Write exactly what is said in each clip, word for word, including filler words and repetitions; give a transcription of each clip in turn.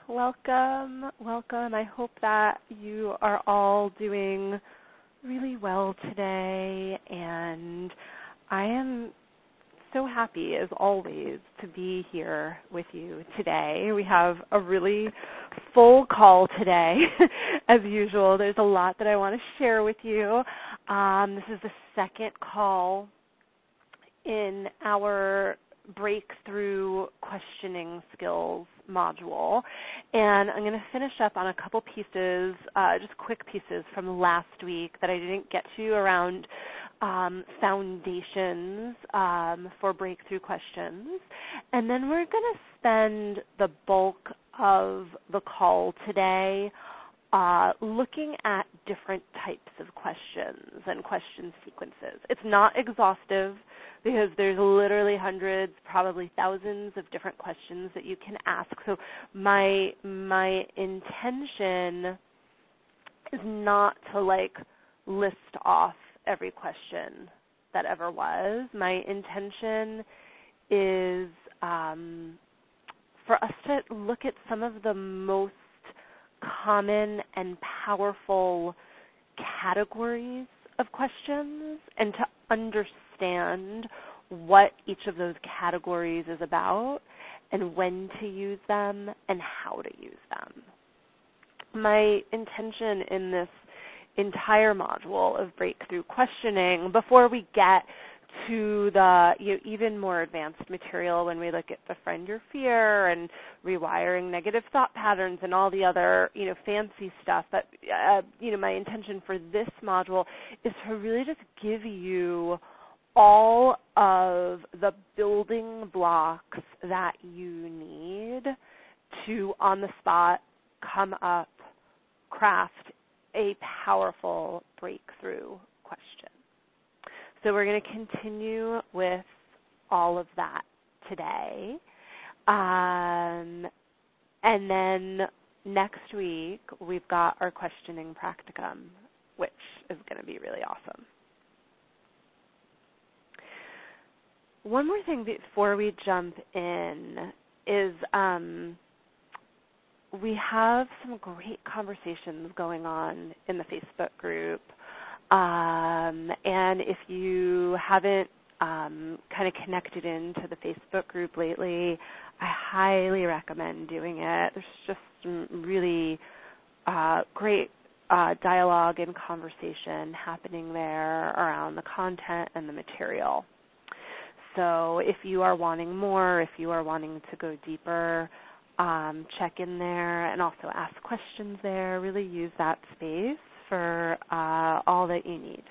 welcome, welcome. I hope that you are all doing really well today, and I am so happy, as always, to be here with you today. We have a really full call today, as usual. There's a lot that I want to share with you. Um, this is the second call in our Breakthrough Questioning Skills module, and I'm going to finish up on a couple pieces, uh, just quick pieces from last week that I didn't get to around um, foundations um, for breakthrough questions, and then we're going to spend the bulk of the call today Uh, looking at different types of questions and question sequences. It's not exhaustive because there's literally hundreds, probably thousands of different questions that you can ask. So my my intention is not to like list off every question that ever was. My intention is um, for us to look at some of the most common and powerful categories of questions and to understand what each of those categories is about and when to use them and how to use them. My intention in this entire module of breakthrough questioning, before we get to the you know, even more advanced material when we look at Befriend Your Fear and rewiring negative thought patterns and all the other you know fancy stuff. But uh, you know my intention for this module is to really just give you all of the building blocks that you need to on the spot come up, craft a powerful breakthrough question. So we're going to continue with all of that today. Um, and then next week, we've got our questioning practicum, which is going to be really awesome. One more thing before we jump in is um, we have some great conversations going on in the Facebook group. Um, and if you haven't um, kind of connected into the Facebook group lately, I highly recommend doing it. There's just some really uh, great uh, dialogue and conversation happening there around the content and the material. So if you are wanting more, if you are wanting to go deeper, um, check in there and also ask questions there. Really use that space for uh, all that you need.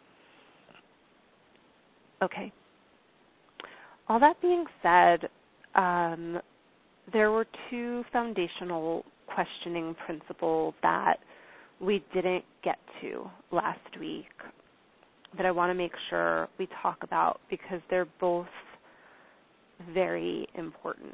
Okay. All that being said, um, there were two foundational questioning principles that we didn't get to last week that I want to make sure we talk about because they're both very important.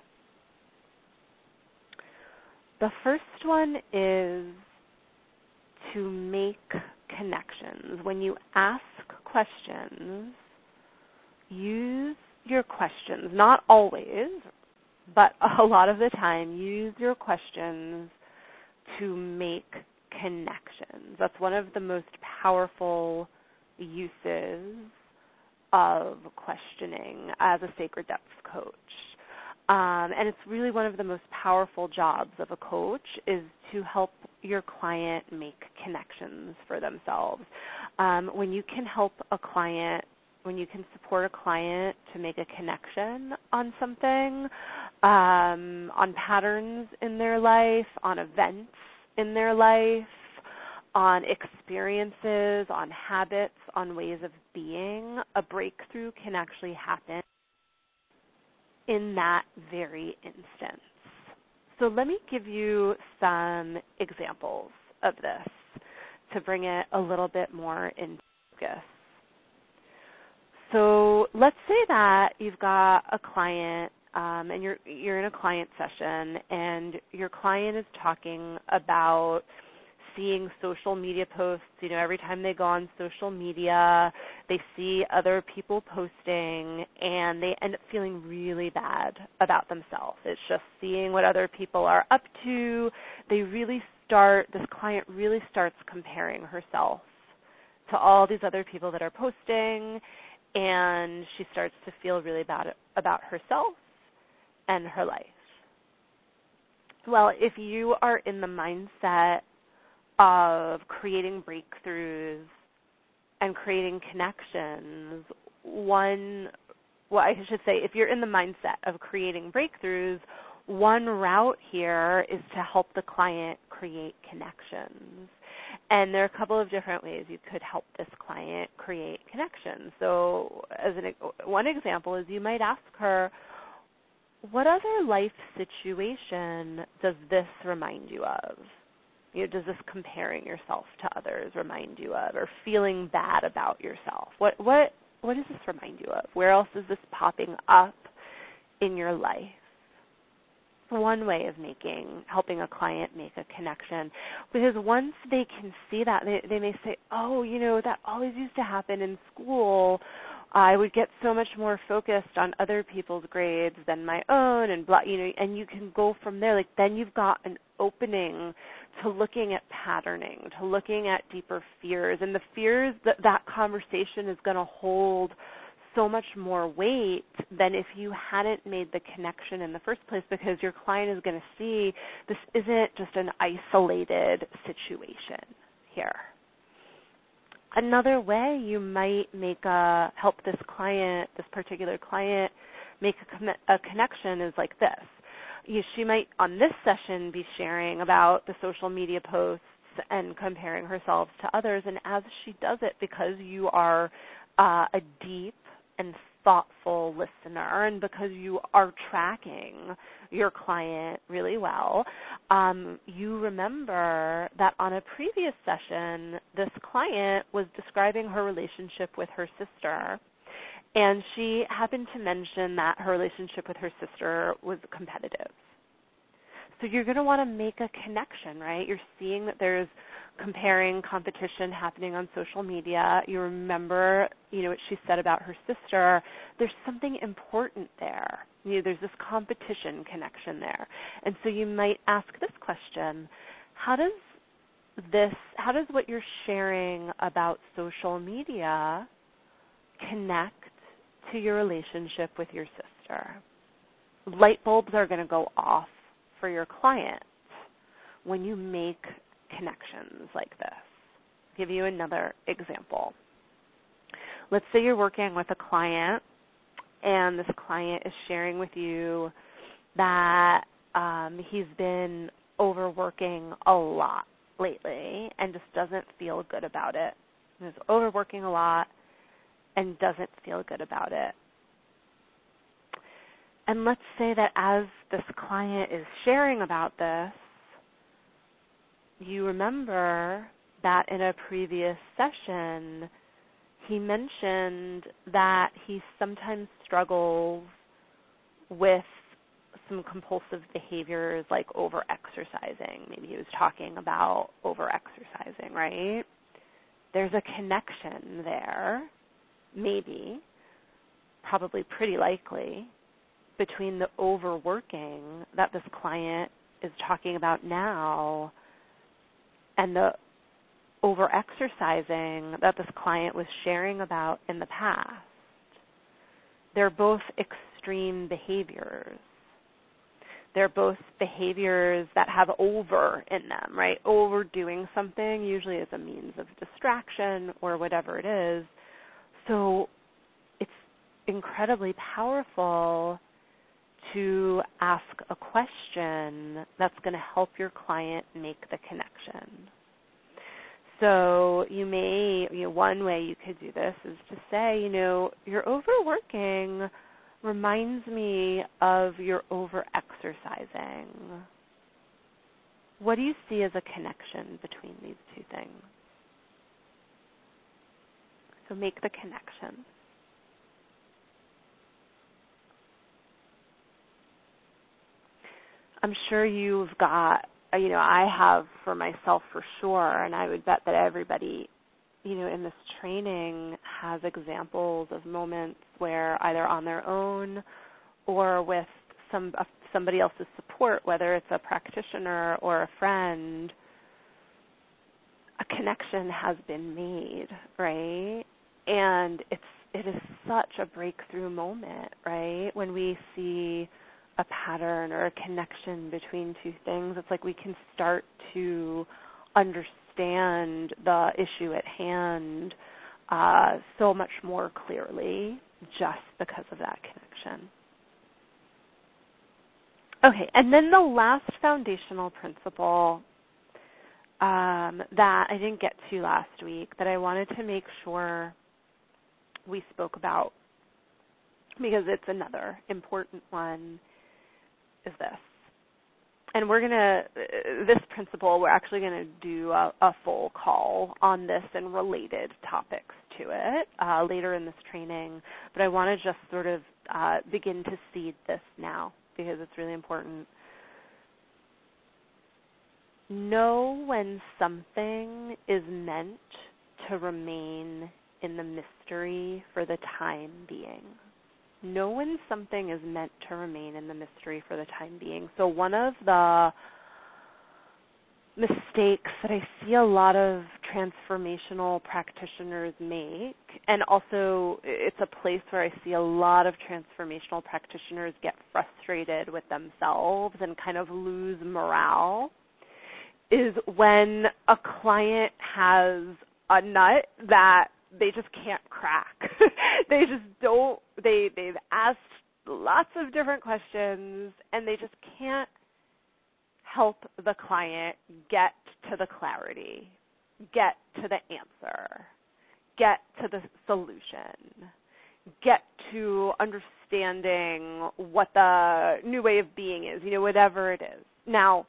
The first one is to make connections. When you ask questions, use your questions, not always, but a lot of the time, use your questions to make connections. That's one of the most powerful uses of questioning as a Sacred Depths coach. Um, and it's really one of the most powerful jobs of a coach is to help your client make connections for themselves. Um, when you can help a client, when you can support a client to make a connection on something, um, on patterns in their life, on events in their life, on experiences, on habits, on ways of being, a breakthrough can actually happen in that very instance. So let me give you some examples of this to bring it a little bit more in focus. So let's say that you've got a client um, and you're you're in a client session and your client is talking about seeing social media posts. You know, every time they go on social media, they see other people posting, and they end up feeling really bad about themselves. It's just seeing what other people are up to. They really start, this client really starts comparing herself to all these other people that are posting, and she starts to feel really bad about herself and her life. Well, if you are in the mindset of creating breakthroughs and creating connections, one, well, I should say, if you're in the mindset of creating breakthroughs, one route here is to help the client create connections. And there are a couple of different ways you could help this client create connections. So as an, one example is you might ask her, what other life situation does this remind you of? You know, does this comparing yourself to others remind you of, or feeling bad about yourself? What what what does this remind you of? Where else is this popping up in your life? One way of making, helping a client make a connection, because once they can see that, they, they may say, oh, you know, that always used to happen in school. I would get so much more focused on other people's grades than my own, and blah, you know, and you can go from there. Like, then you've got an opening to looking at patterning, to looking at deeper fears, and the fears that that conversation is going to hold so much more weight than if you hadn't made the connection in the first place, because your client is going to see this isn't just an isolated situation here. Another way you might make a, help this client, this particular client, make a, com- a connection is like this. You, she might, on this session, be sharing about the social media posts and comparing herself to others, and as she does it, because you are uh, a deep and thoughtful listener, and because you are tracking your client really well, um, you remember that on a previous session, this client was describing her relationship with her sister, and she happened to mention that her relationship with her sister was competitive. So you're going to want to make a connection, right? You're seeing that there's comparing competition happening on social media. You remember, you know, what she said about her sister. There's something important there. You know, there's this competition connection there. And so you might ask this question, how does this, how does what you're sharing about social media connect to your relationship with your sister? Light bulbs are going to go off for your client when you make connections like this. I'll give you another example. Let's say you're working with a client, and this client is sharing with you that um, he's been overworking a lot lately and just doesn't feel good about it. He's overworking a lot and doesn't feel good about it. And let's say that as this client is sharing about this, you remember that in a previous session, he mentioned that he sometimes struggles with some compulsive behaviors like over-exercising. Maybe he was talking about over-exercising, right? There's a connection there, maybe, probably pretty likely, between the overworking that this client is talking about now and the over-exercising that this client was sharing about in the past. They're both extreme behaviors. They're both behaviors that have over in them, right? Overdoing something usually is a means of distraction or whatever it is. So it's incredibly powerful to ask a question that's going to help your client make the connection. So you may, you know, one way you could do this is to say, you know, your overworking reminds me of your over-exercising. What do you see as a connection between these two things? So make the connection. I'm sure you've got you know, I have for myself for sure, and I would bet that everybody, you know, in this training has examples of moments where either on their own or with some uh, somebody else's support, whether it's a practitioner or a friend, a connection has been made, right? And it's it is such a breakthrough moment, right? When we see a pattern or a connection between two things, it's like we can start to understand the issue at hand uh, so much more clearly just because of that connection. Okay, and then the last foundational principle um, that I didn't get to last week that I wanted to make sure we spoke about, because it's another important one, is this. And we're going to, this principle, we're actually going to do a, a full call on this and related topics to it uh, later in this training. But I want to just sort of uh, begin to seed this now because it's really important. Know when something is meant to remain in the mystery for the time being. Know when something is meant to remain in the mystery for the time being. So one of the mistakes that I see a lot of transformational practitioners make, and also it's a place where I see a lot of transformational practitioners get frustrated with themselves and kind of lose morale, is when a client has a nut that they just can't crack. They just don't, they, they've asked lots of different questions and they just can't help the client get to the clarity, get to the answer, get to the solution, get to understanding what the new way of being is, you know, whatever it is. Now,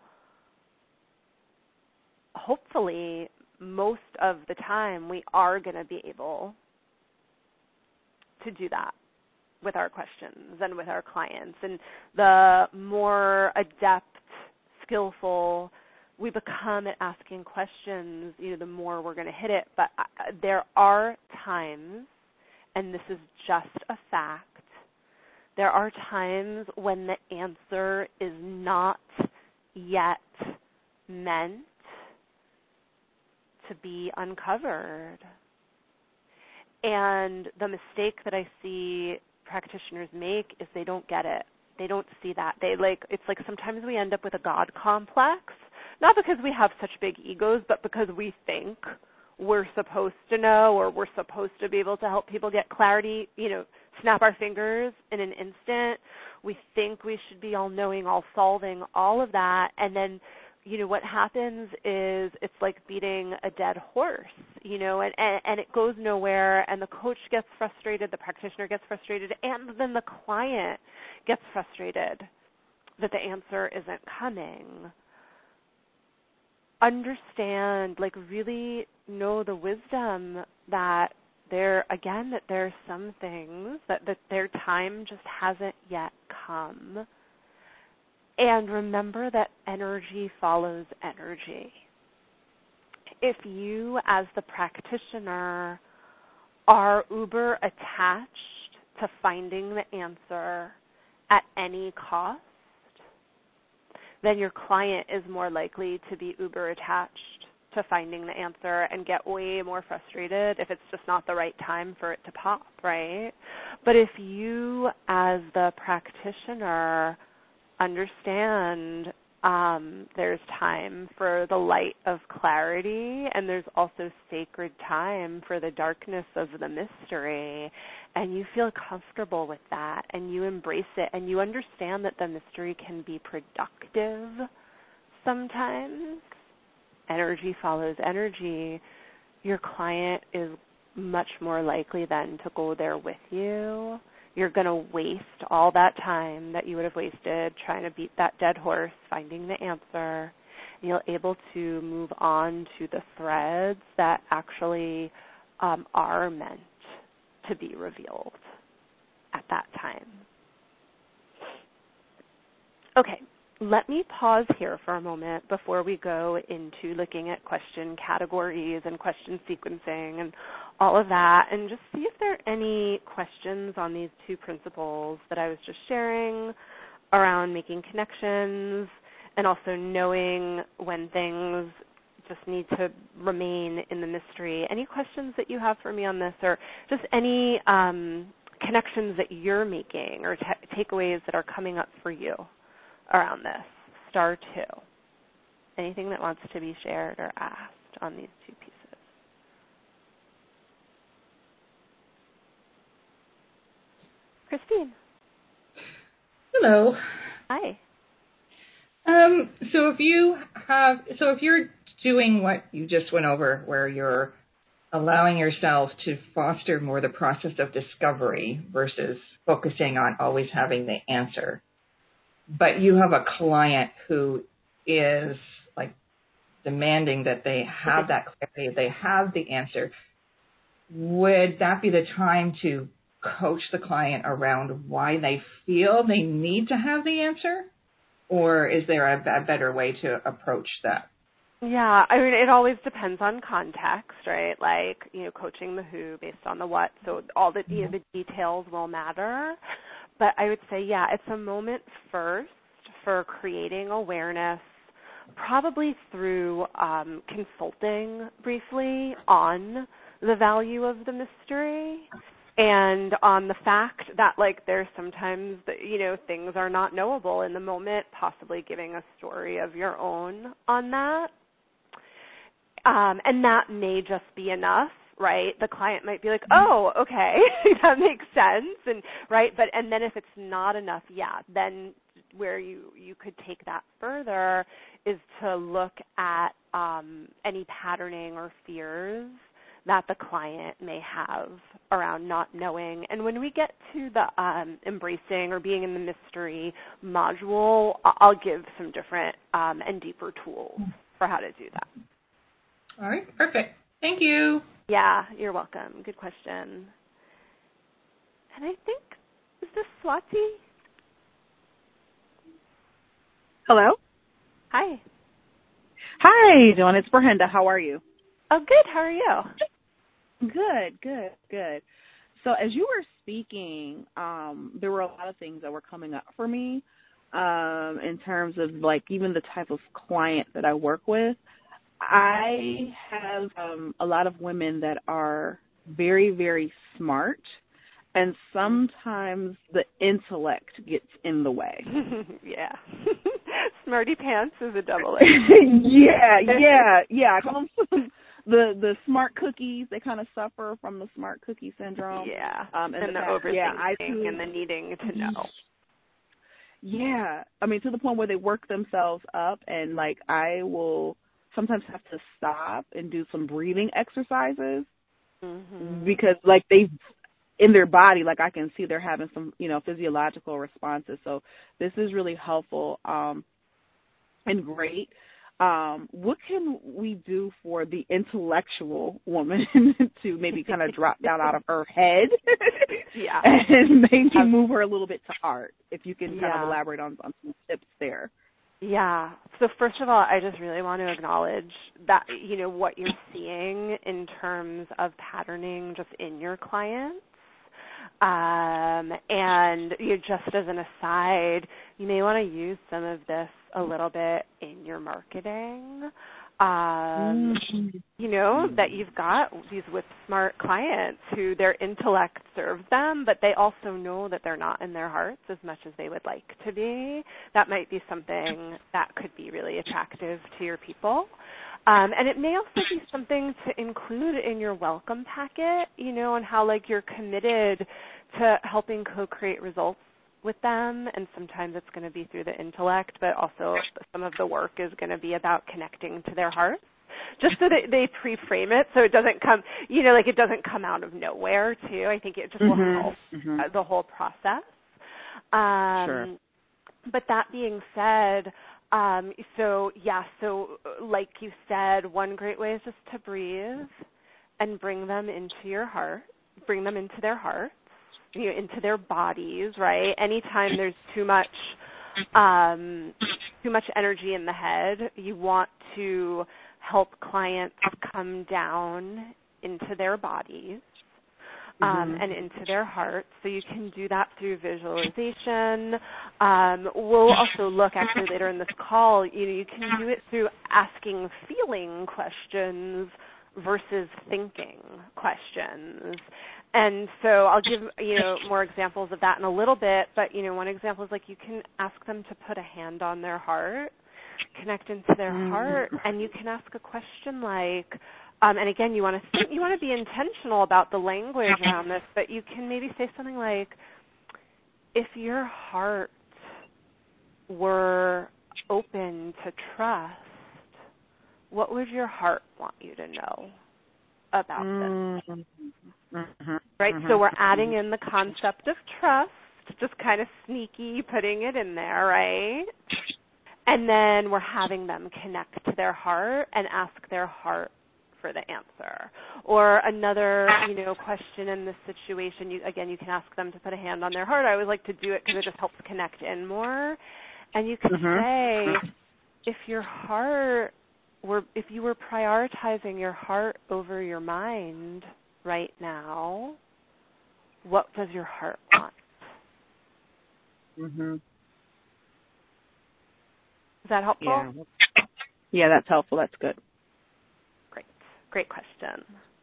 hopefully, most of the time we are going to be able to do that with our questions and with our clients. And the more adept, skillful we become at asking questions, you know, the more we're going to hit it. But uh, there are times, and this is just a fact, there are times when the answer is not yet meant to be uncovered. And the mistake that I see practitioners make is they don't get it. They don't see that. They like it's like sometimes we end up with a God complex, not because we have such big egos, but because we think we're supposed to know or we're supposed to be able to help people get clarity, you know, snap our fingers in an instant. We think we should be all knowing, all solving, all of that, and then you know, what happens is it's like beating a dead horse, you know, and, and, and it goes nowhere, and the coach gets frustrated, the practitioner gets frustrated, and then the client gets frustrated that the answer isn't coming. Understand, like really know the wisdom that there, again, that there are some things that, that their time just hasn't yet come. And remember that energy follows energy. If you, as the practitioner, are uber attached to finding the answer at any cost, then your client is more likely to be uber attached to finding the answer and get way more frustrated if it's just not the right time for it to pop, right? But if you, as the practitioner, understand um, there's time for the light of clarity, and there's also sacred time for the darkness of the mystery, and you feel comfortable with that, and you embrace it, and you understand that the mystery can be productive sometimes. Energy follows energy. Your client is much more likely then to go there with you. You're going to waste all that time that you would have wasted trying to beat that dead horse, finding the answer. And you're able to move on to the threads that actually um, are meant to be revealed at that time. Okay, let me pause here for a moment before we go into looking at question categories and question sequencing and all of that, and just see if there are any questions on these two principles that I was just sharing around making connections and also knowing when things just need to remain in the mystery. Any questions that you have for me on this, or just any um, connections that you're making or t- takeaways that are coming up for you around this? Star two. Anything that wants to be shared or asked on these two pieces? Christine. Hello. Hi. Um, so if you have, so if you're doing what you just went over, where you're allowing yourself to foster more the process of discovery versus focusing on always having the answer, but you have a client who is like demanding that they have that clarity, they have the answer, would that be the time to coach the client around why they feel they need to have the answer? Or is there a, a better way to approach that? Yeah, I mean, it always depends on context, right? Like, you know, coaching the who based on the what. So all the, you know, the details will matter. But I would say, yeah, it's a moment first for creating awareness, probably through um, consulting briefly on the value of the mystery and on the fact that, like, there's sometimes, you know, things are not knowable in the moment, possibly giving a story of your own on that. Um, and that may just be enough, right? The client might be like, oh, okay, that makes sense. And right, but and then if it's not enough, yeah, then where you, you could take that further is to look at um, any patterning or fears that the client may have around not knowing. And when we get to the um, embracing or being in the mystery module, I'll give some different um, and deeper tools for how to do that. All right, perfect. Thank you. Yeah, you're welcome. Good question. And I think, is this Swati? Hello? Hi. Hi, Dawn. It's Brenda. How are you? Oh, good. How are you? Good, good, good. So as you were speaking, um, there were a lot of things that were coming up for me um, in terms of, like, even the type of client that I work with. I have um, a lot of women that are very, very smart, and sometimes the intellect gets in the way. Yeah. Smarty pants is a double edged. yeah, yeah, yeah. I call them the the smart cookies. They kind of suffer from the smart cookie syndrome. Yeah, um, and, and the, the overthinking yeah, I too, and the needing to know. Yeah, I mean, to the point where they work themselves up, and, like, I will sometimes have to stop and do some breathing exercises mm-hmm. because, like, they in their body, like, I can see they're having some, you know, physiological responses. So this is really helpful um, and great. Um, what can we do for the intellectual woman to maybe kind of drop down out of her head yeah. and maybe move her a little bit to art? If you can kind yeah. of elaborate on, on some tips there. Yeah. So first of all, I just really want to acknowledge that, you know, what you're seeing in terms of patterning just in your clients. Um, and you know, just as an aside, you may want to use some of this a little bit in your marketing. Um, mm-hmm. You know, that you've got these whip smart clients who their intellect serves them, but they also know that they're not in their hearts as much as they would like to be. That might be something that could be really attractive to your people. Um, and it may also be something to include in your welcome packet, you know, and how, like, you're committed to helping co-create results with them. And sometimes it's going to be through the intellect, but also some of the work is going to be about connecting to their hearts. Just so that they pre-frame it so it doesn't come, you know, like it doesn't come out of nowhere, too. I think it just mm-hmm. will help mm-hmm. the whole process. Um, sure. But that being said, um, so, yeah, so like you said, one great way is just to breathe and bring them into your heart, bring them into their hearts, you know, into their bodies, right? Anytime there's too much um, too much energy in the head. You want to help clients come down into their bodies um, mm-hmm. and into their hearts. So you can do that through visualization. Um, we'll also look actually later in this call, you know, you can do it through asking feeling questions versus thinking questions. And so I'll give, you know, more examples of that in a little bit, but, you know, one example is like you can ask them to put a hand on their heart, connect into their mm-hmm. heart, and you can ask a question like, um, and again, you want to think, you want to be intentional about the language around this, but you can maybe say something like, if your heart were open to trust, what would your heart want you to know about mm-hmm. this? Mm-hmm. Right? Mm-hmm. So we're adding in the concept of trust, just kind of sneaky putting it in there, right? And then we're having them connect to their heart and ask their heart for the answer. Or another, you know, question in this situation, you, again, you can ask them to put a hand on their heart. I always like to do it because it just helps connect in more. And you can mm-hmm. say, if your heart were, if you were prioritizing your heart over your mind right now, what does your heart want? Mm-hmm. Is that helpful? Yeah. Yeah, that's helpful. That's good. Great. Great question.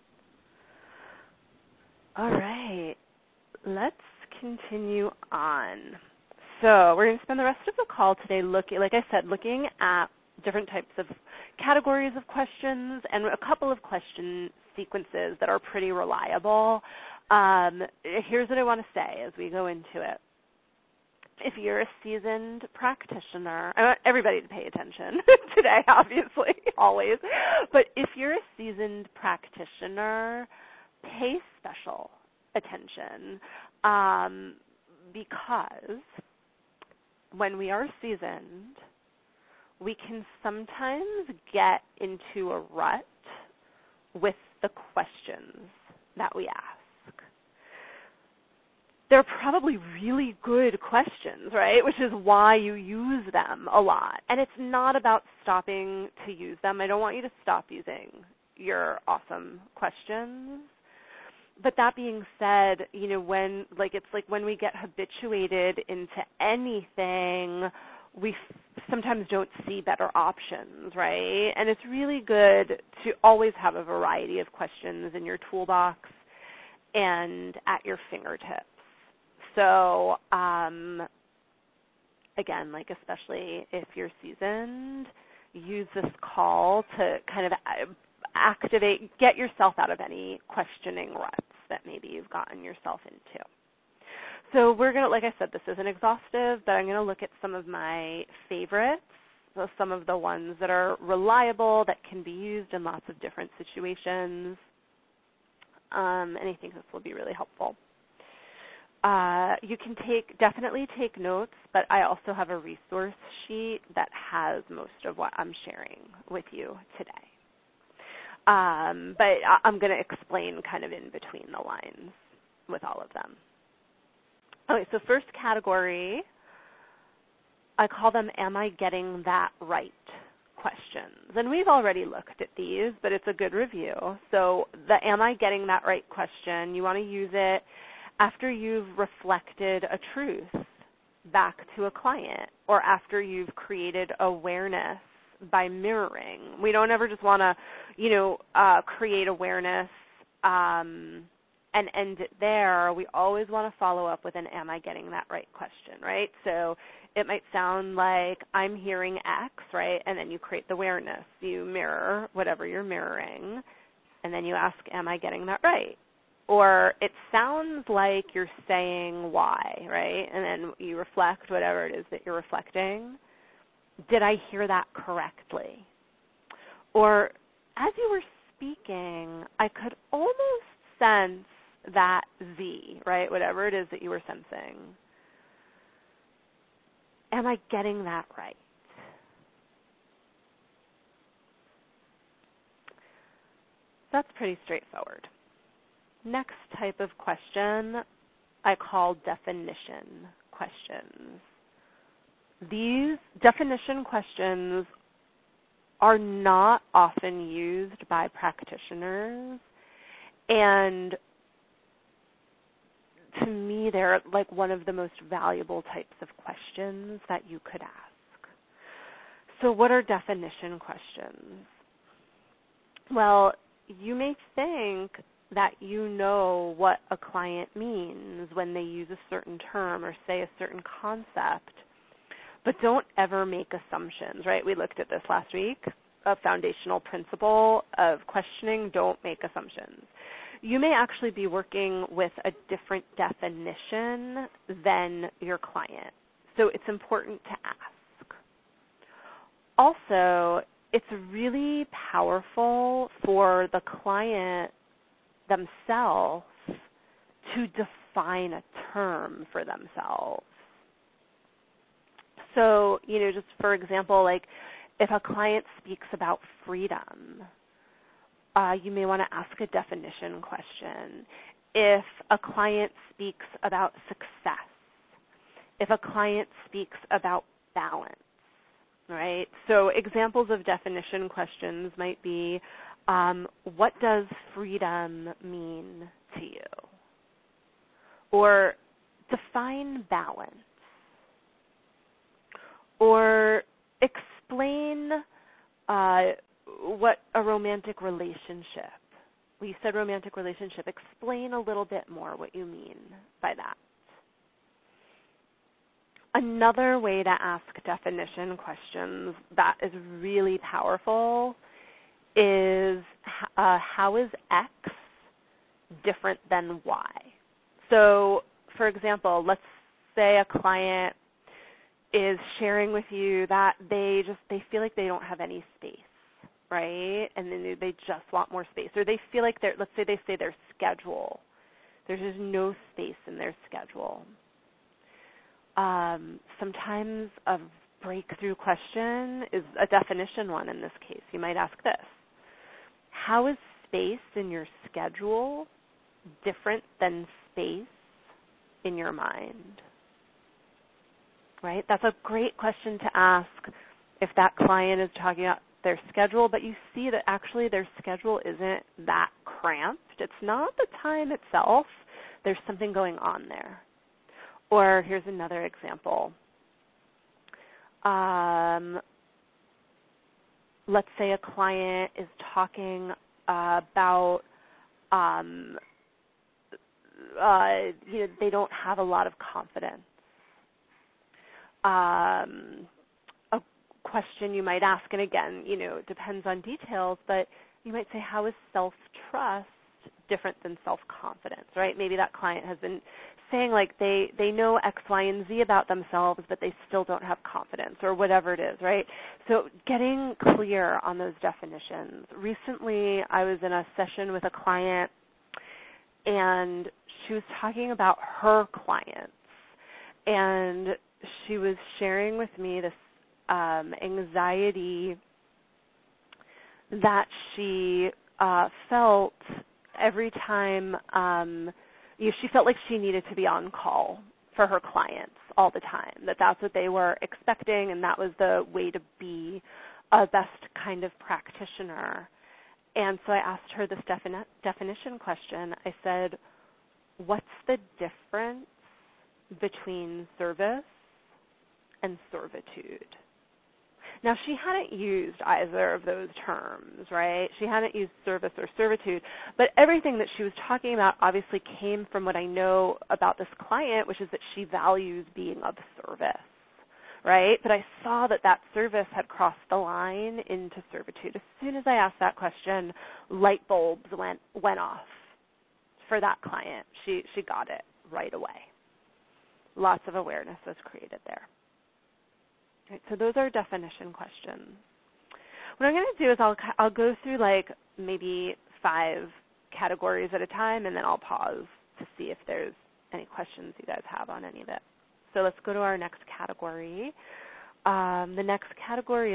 All right. Let's continue on. So we're going to spend the rest of the call today looking, like I said, looking at different types of categories of questions and a couple of question sequences that are pretty reliable. Um, here's what I want to say as we go into it. If you're a seasoned practitioner, I want everybody to pay attention today, obviously, always, but if you're a seasoned practitioner, pay special attention um, because when we are seasoned, we can sometimes get into a rut with the questions that we ask. They're probably really good questions, right, which is why you use them a lot. And it's not about stopping to use them. I don't want you to stop using your awesome questions. But that being said, you know, when, like, it's like when we get habituated into anything, we f- sometimes don't see better options, right? And it's really good to always have a variety of questions in your toolbox and at your fingertips. So, um, again, like especially if you're seasoned, use this call to kind of activate, get yourself out of any questioning ruts that maybe you've gotten yourself into. So we're going to, like I said, this isn't exhaustive, but I'm going to look at some of my favorites, so some of the ones that are reliable, that can be used in lots of different situations, um, and I think this will be really helpful. Uh, you can take definitely take notes, but I also have a resource sheet that has most of what I'm sharing with you today. Um, but I'm going to explain kind of in between the lines with all of them. Okay, so first category, I call them "Am I getting that right?" questions. And we've already looked at these, but it's a good review. So the "Am I getting that right?" question, you want to use it after you've reflected a truth back to a client or after you've created awareness by mirroring. We don't ever just want to, you know, uh, create awareness um, and end it there. We always want to follow up with an "Am I getting that right?" question, right? So it might sound like I'm hearing X, right? And then you create the awareness. You mirror whatever you're mirroring, and then you ask, "Am I getting that right?" Or it sounds like you're saying Y, right? And then you reflect whatever it is that you're reflecting. Did I hear that correctly? Or as you were speaking, I could almost sense that Z, right? Whatever it is that you were sensing. Am I getting that right? That's pretty straightforward. Next type of question I call definition questions. these definition questions are not often used by practitioners, and to me, they're like one of the most valuable types of questions that you could ask. So what are definition questions? Well, you may think that you know what a client means when they use a certain term or say a certain concept, but don't ever make assumptions, right? We looked at this last week, a foundational principle of questioning, don't make assumptions. You may actually be working with a different definition than your client, so it's important to ask. Also, it's really powerful for the client themselves to define a term for themselves. So, you know, just for example, like if a client speaks about freedom, uh, you may want to ask a definition question. If a client speaks about success, if a client speaks about balance, right? So examples of definition questions might be, um, what does freedom mean to you? Or define balance. Or explain uh, what a romantic relationship. Well, you said romantic relationship. Explain a little bit more what you mean by that. Another way to ask definition questions that is really powerful is uh, how is X different than Y? So, for example, let's say a client is sharing with you that they just they feel like they don't have any space, right? And then they just want more space, or they feel like they're let's say they say their schedule, there's just no space in their schedule. Um, sometimes a breakthrough question is a definition one in this case. You might ask this: how is space in your schedule different than space in your mind? Right? That's a great question to ask if that client is talking about their schedule, but you see that actually their schedule isn't that cramped. It's not the time itself. There's something going on there. Or here's another example. Um, let's say a client is talking uh, about um, uh, you know, they don't have a lot of confidence. Um, a question you might ask, and again, you know, it depends on details, but you might say, how is self-trust different than self-confidence, right? Maybe that client has been saying like they, they know X, Y, and Z about themselves, but they still don't have confidence or whatever it is, right? So getting clear on those definitions. Recently, I was in a session with a client, and she was talking about her clients, and she was sharing with me this um, anxiety that she uh, felt every time um, you know, she felt like she needed to be on call for her clients all the time, that that's what they were expecting, and that was the way to be a best kind of practitioner. And so I asked her this defini- definition question. I said, what's the difference between service and servitude? Now, she hadn't used either of those terms, right? She hadn't used service or servitude, but everything that she was talking about obviously came from what I know about this client, which is that she values being of service, right? But I saw that that service had crossed the line into servitude. As soon as I asked that question, light bulbs went went off for that client. She she got it right away. Lots of awareness was created there. Right, so those are definition questions. What I'm going to do is I'll I'll go through like maybe five categories at a time, and then I'll pause to see if there's any questions you guys have on any of it. So let's go to our next category. Um, the next category is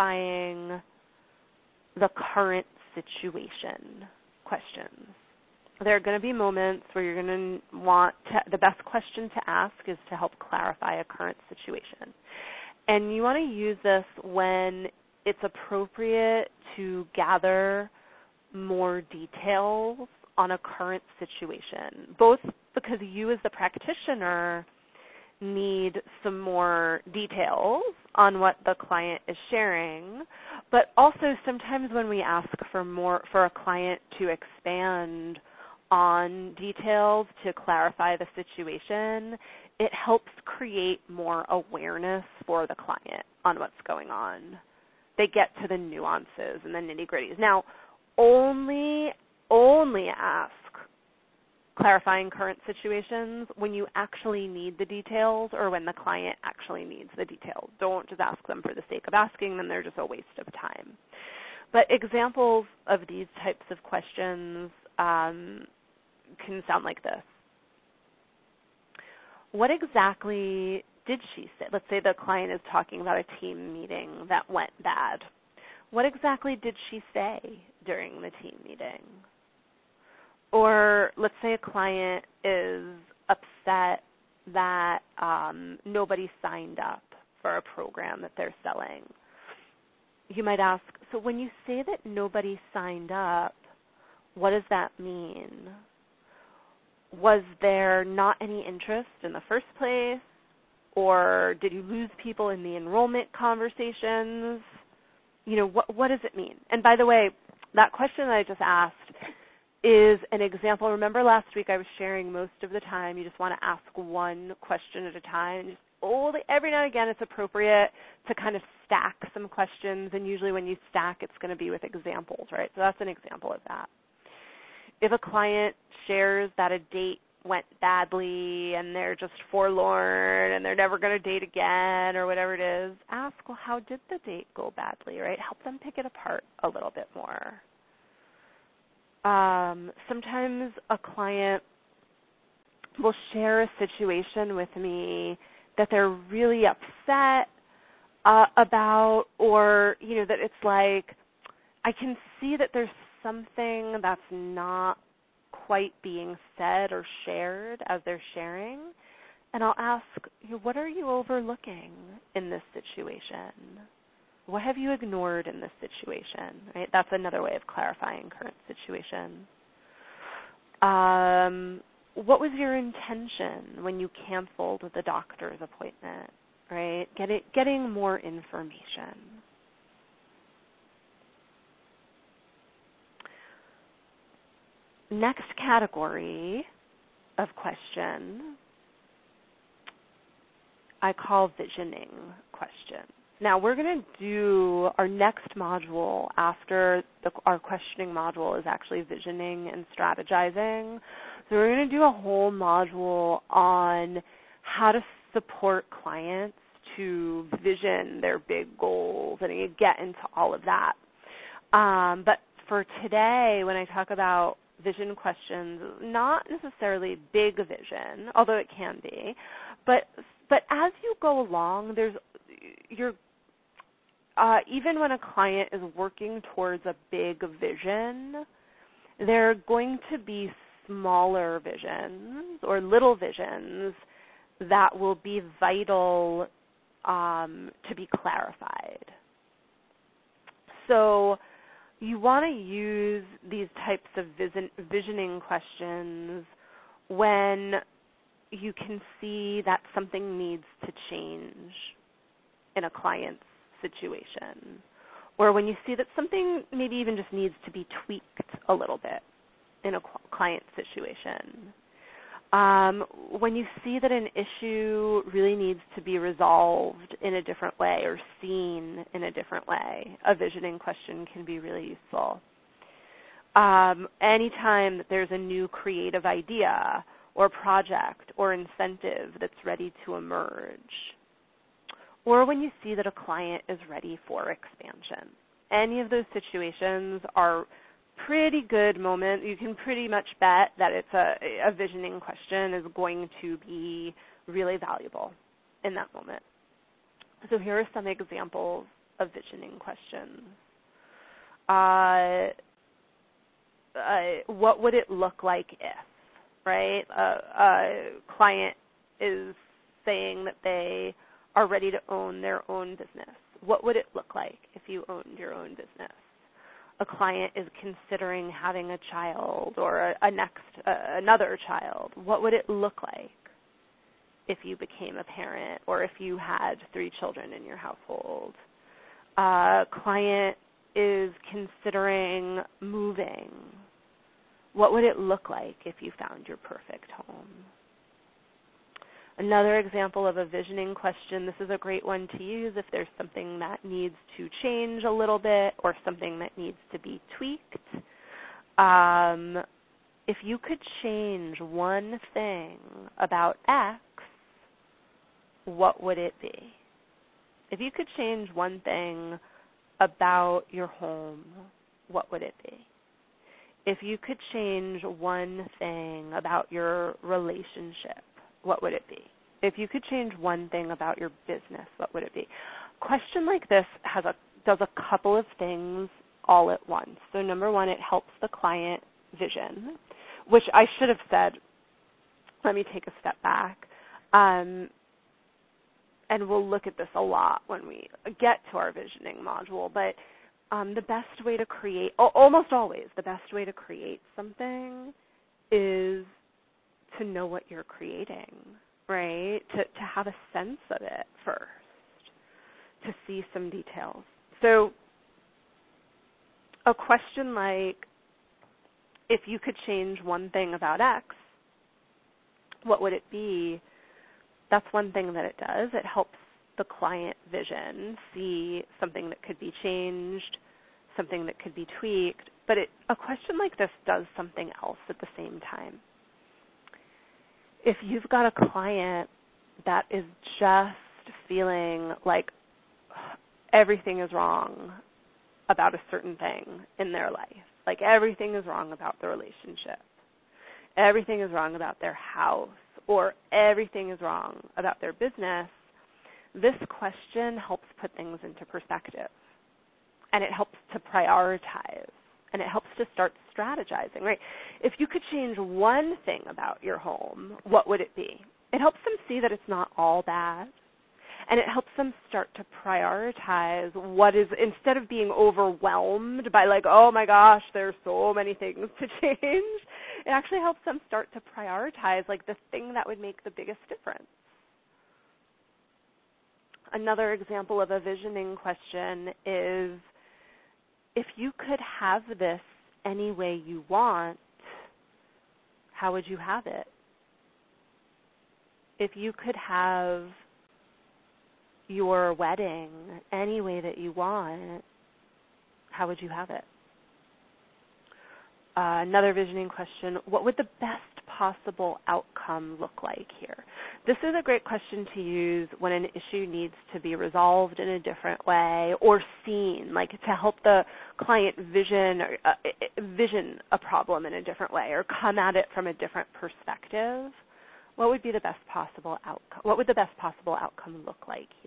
clarifying the current situation questions. there are going to be moments where you're going to want to, the best question to ask is to help clarify a current situation. And you want to use this when it's appropriate to gather more details on a current situation, both because you as the practitioner need some more details on what the client is sharing, but also sometimes when we ask for more, for a client to expand on details to clarify the situation, it helps create more awareness for the client on what's going on. They get to the nuances and the nitty-gritties. Now, only, only ask clarifying current situations when you actually need the details or when the client actually needs the details. Don't just ask them for the sake of asking them. They're just a waste of time. But examples of these types of questions um, can sound like this. What exactly did she say? Let's say the client is talking about a team meeting that went bad. What exactly did she say during the team meeting? Or let's say a client is upset that um, nobody signed up for a program that they're selling. You might ask, so when you say that nobody signed up, what does that mean? Was there not any interest in the first place? Or did you lose people in the enrollment conversations? You know, what, what does it mean? And by the way, that question that I just asked is an example. Remember last week I was sharing most of the time you just want to ask one question at a time. Just only, every now and again it's appropriate to kind of stack some questions, and usually when you stack it's going to be with examples, right? So that's an example of that. If a client shares that a date went badly and they're just forlorn and they're never going to date again or whatever it is, ask, well, how did the date go badly, right? Help them pick it apart a little bit more. Um, sometimes a client will share a situation with me that they're really upset uh, about, or, you know, that it's like, I can see that there's something that's not quite being said or shared as they're sharing. And I'll ask, you know, what are you overlooking in this situation? What have you ignored in this situation? Right? That's another way of clarifying current situation. Um, what was your intention when you canceled the doctor's appointment? Right? Getting getting more information. Next category of question I call visioning questions. Now, we're going to do our next module after the, our questioning module is actually visioning and strategizing. So we're going to do a whole module on how to support clients to vision their big goals and get into all of that. Um, but for today, when I talk about vision questions, not necessarily big vision, although it can be, but but as you go along, there's you're uh, even when a client is working towards a big vision, there are going to be smaller visions or little visions that will be vital um, to be clarified. So you want to use these types of vision, visioning questions when you can see that something needs to change in a client's situation, or when you see that something maybe even just needs to be tweaked a little bit in a client situation. Um, when you see that an issue really needs to be resolved in a different way or seen in a different way, a visioning question can be really useful. Um, anytime that there's a new creative idea or project or incentive that's ready to emerge, or when you see that a client is ready for expansion. Any of those situations are pretty good moment. You can pretty much bet that it's a, a visioning question is going to be really valuable in that moment. So here are some examples of visioning questions. Uh, uh, what would it look like if, right? Uh, a client is saying that they are ready to own their own business. What would it look like if you owned your own business? A client is considering having a child or a, a next uh, another child. What would it look like if you became a parent or if you had three children in your household? A client is considering moving. What would it look like if you found your perfect home? Another example of a visioning question, this is a great one to use if there's something that needs to change a little bit or something that needs to be tweaked. Um, if you could change one thing about X, what would it be? If you could change one thing about your home, what would it be? If you could change one thing about your relationship, what would it be? If you could change one thing about your business, what would it be? A question like this has a does a couple of things all at once. So number one, it helps the client vision, which I should have said, let me take a step back. Um, and we'll look at this a lot when we get to our visioning module, but um, the best way to create, almost always, the best way to create something is to know what you're creating, right? To to have a sense of it first, to see some details. So a question like, if you could change one thing about X, what would it be? That's one thing that it does. It helps the client vision see something that could be changed, something that could be tweaked. But it, a question like this does something else at the same time. If you've got a client that is just feeling like everything is wrong about a certain thing in their life, like everything is wrong about the relationship, everything is wrong about their house, or everything is wrong about their business, this question helps put things into perspective. And it helps to prioritize. And it helps to start strategizing, right? If you could change one thing about your home, what would it be? It helps them see that it's not all bad. And it helps them start to prioritize what is, instead of being overwhelmed by like, oh my gosh, there's so many things to change, it actually helps them start to prioritize like the thing that would make the biggest difference. Another example of a visioning question is, if you could have this any way you want, how would you have it? If you could have your wedding any way that you want, how would you have it? Uh, another visioning question, what would the best possible outcome look like here? This is a great question to use when an issue needs to be resolved in a different way or seen, like to help the client vision or, uh, vision a problem in a different way or come at it from a different perspective. What would be the best possible outcome? What would the best possible outcome look like here?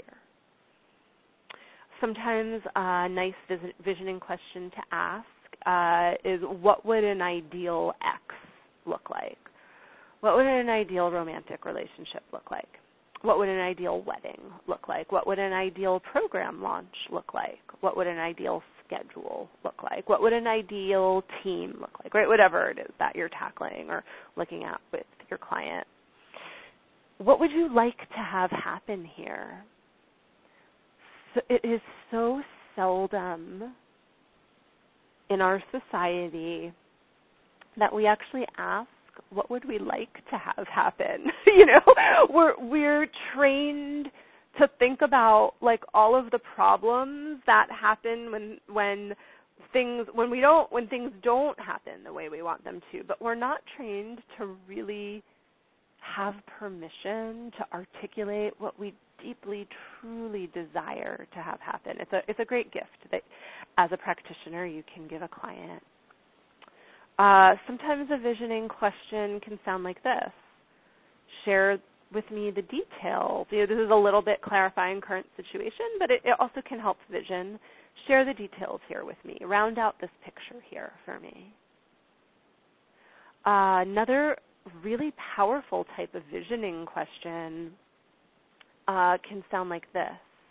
Sometimes a nice visioning question to ask uh, is, what would an ideal X look like? What would an ideal romantic relationship look like? What would an ideal wedding look like? What would an ideal program launch look like? What would an ideal schedule look like? What would an ideal team look like, right? Whatever it is that you're tackling or looking at with your client. What would you like to have happen here? So it is so seldom in our society that we actually ask, what would we like to have happen? you know, we're we're trained to think about like all of the problems that happen when when things when we don't when things don't happen the way we want them to, but we're not trained to really have permission to articulate what we deeply, truly desire to have happen. It's a it's a great gift that as a practitioner you can give a client. Uh, sometimes a visioning question can sound like this. Share with me the details. You know, this is a little bit clarifying current situation, but it, it also can help vision. Share the details here with me. Round out this picture here for me. Uh, another really powerful type of visioning question uh, can sound like this.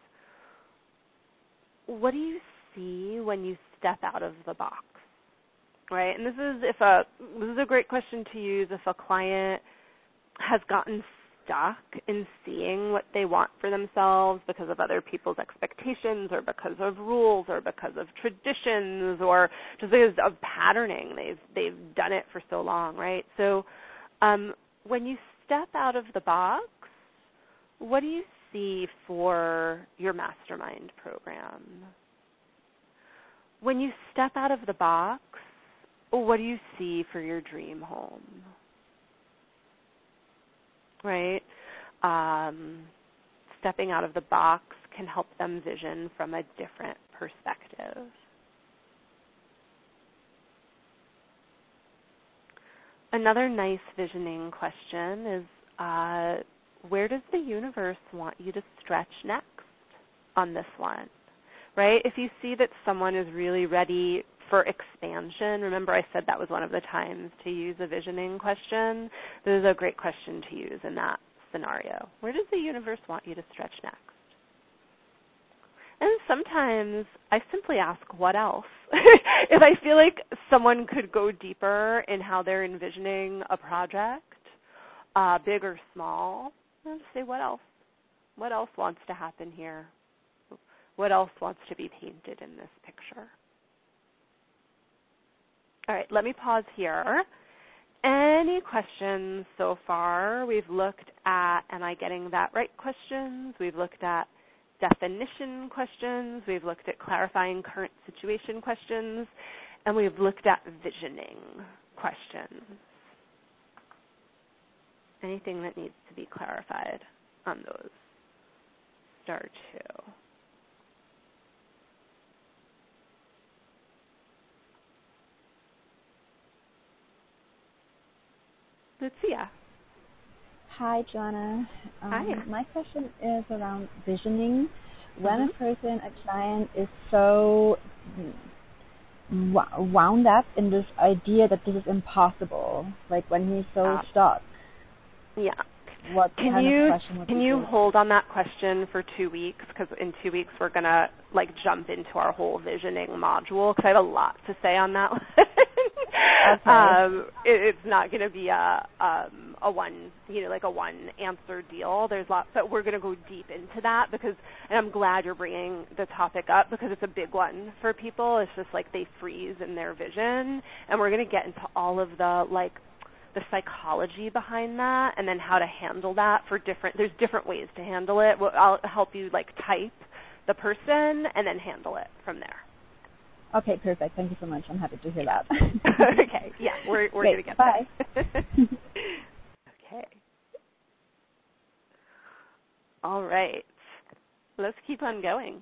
What do you see when you step out of the box? Right? And this is if a this is a great question to use if a client has gotten stuck in seeing what they want for themselves because of other people's expectations or because of rules or because of traditions or just because of patterning. They've they've done it for so long, right? So um, when you step out of the box, what do you see for your mastermind program? When you step out of the box, what do you see for your dream home? Right? Um, stepping out of the box can help them vision from a different perspective. Another nice visioning question is, uh, where does the universe want you to stretch next on this one? Right? If you see that someone is really ready for expansion, remember I said that was one of the times to use a visioning question. This is a great question to use in that scenario. Where does the universe want you to stretch next? And sometimes I simply ask, what else? If I feel like someone could go deeper in how they're envisioning a project, uh, big or small, I'll just say, what else? What else wants to happen here? What else wants to be painted in this picture? All right, let me pause here. Any questions so far? We've looked at, am I getting that right questions. We've looked at definition questions. We've looked at clarifying current situation questions. And we've looked at visioning questions. Anything that needs to be clarified on those? Star two. Lucia. Hi, Joanna. Um, Hi. My question is around visioning. When Mm-hmm. a person, a client, is so w- wound up in this idea that this is impossible, like when he's so Uh, stuck, yeah. what Can kind you of question would can be you good? hold on that question for two weeks? Because in two weeks we're gonna like jump into our whole visioning module. Because I have a lot to say on that one. Okay. um, it, it's not gonna be a um, a one you know like a one answer deal. There's lots, but we're gonna go deep into that because, and I'm glad you're bringing the topic up because it's a big one for people. It's just like they freeze in their vision, and we're gonna get into all of the like. the psychology behind that and then how to handle that for different, there's different ways to handle it. Well, I'll help you like type the person and then handle it from there. Okay, perfect. Thank you so much. I'm happy to hear that. Okay, yeah, we're we're going to get bye. there. Okay. All right. Let's keep on going.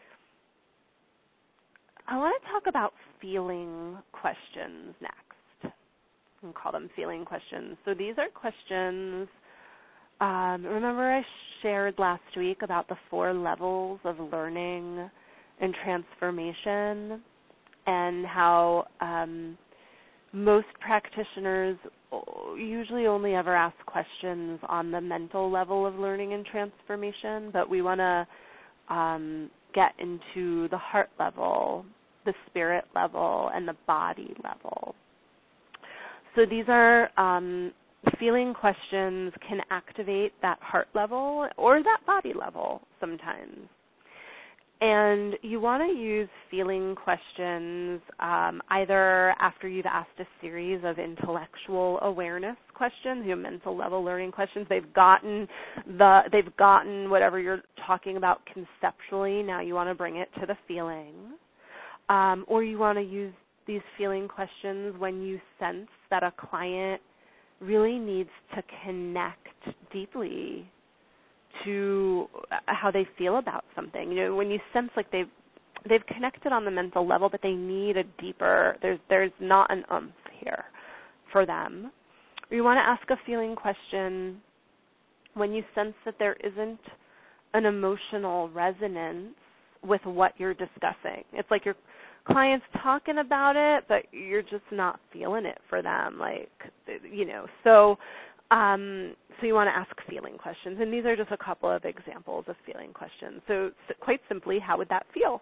I want to talk about feeling questions next. And call them feeling questions. So these are questions, um, remember I shared last week about the four levels of learning and transformation and how um, most practitioners usually only ever ask questions on the mental level of learning and transformation, but we want to um, get into the heart level, the spirit level, and the body level. So these are um, feeling questions can activate that heart level or that body level sometimes. And you want to use feeling questions um, either after you've asked a series of intellectual awareness questions, you know, mental level learning questions. They've gotten the they've gotten whatever you're talking about conceptually. Now you want to bring it to the feeling, um, or you want to use these feeling questions when you sense that a client really needs to connect deeply to how they feel about something. You know, when you sense like they've they've connected on the mental level, but they need a deeper. There's there's not an umph here for them. Or you want to ask a feeling question when you sense that there isn't an emotional resonance with what you're discussing. It's like you're client's talking about it, but you're just not feeling it for them, like, you know. So um, so you want to ask feeling questions, and these are just a couple of examples of feeling questions. So, so quite simply, how would that feel?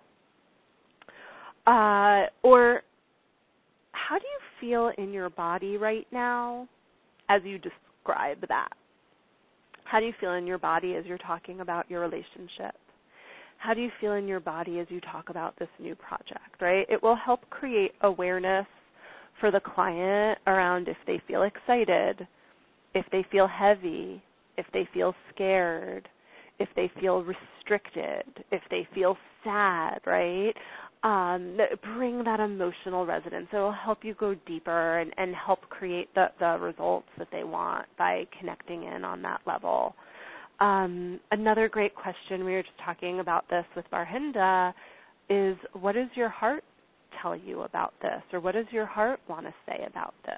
Uh, or how do you feel in your body right now as you describe that? How do you feel in your body as you're talking about your relationship? How do you feel in your body as you talk about this new project, right? It will help create awareness for the client around if they feel excited, if they feel heavy, if they feel scared, if they feel restricted, if they feel sad, right? Um, bring that emotional resonance. It will help you go deeper and, and help create the, the results that they want by connecting in on that level. Um, another great question, we were just talking about this with Barhinda, is what does your heart tell you about this, or what does your heart want to say about this?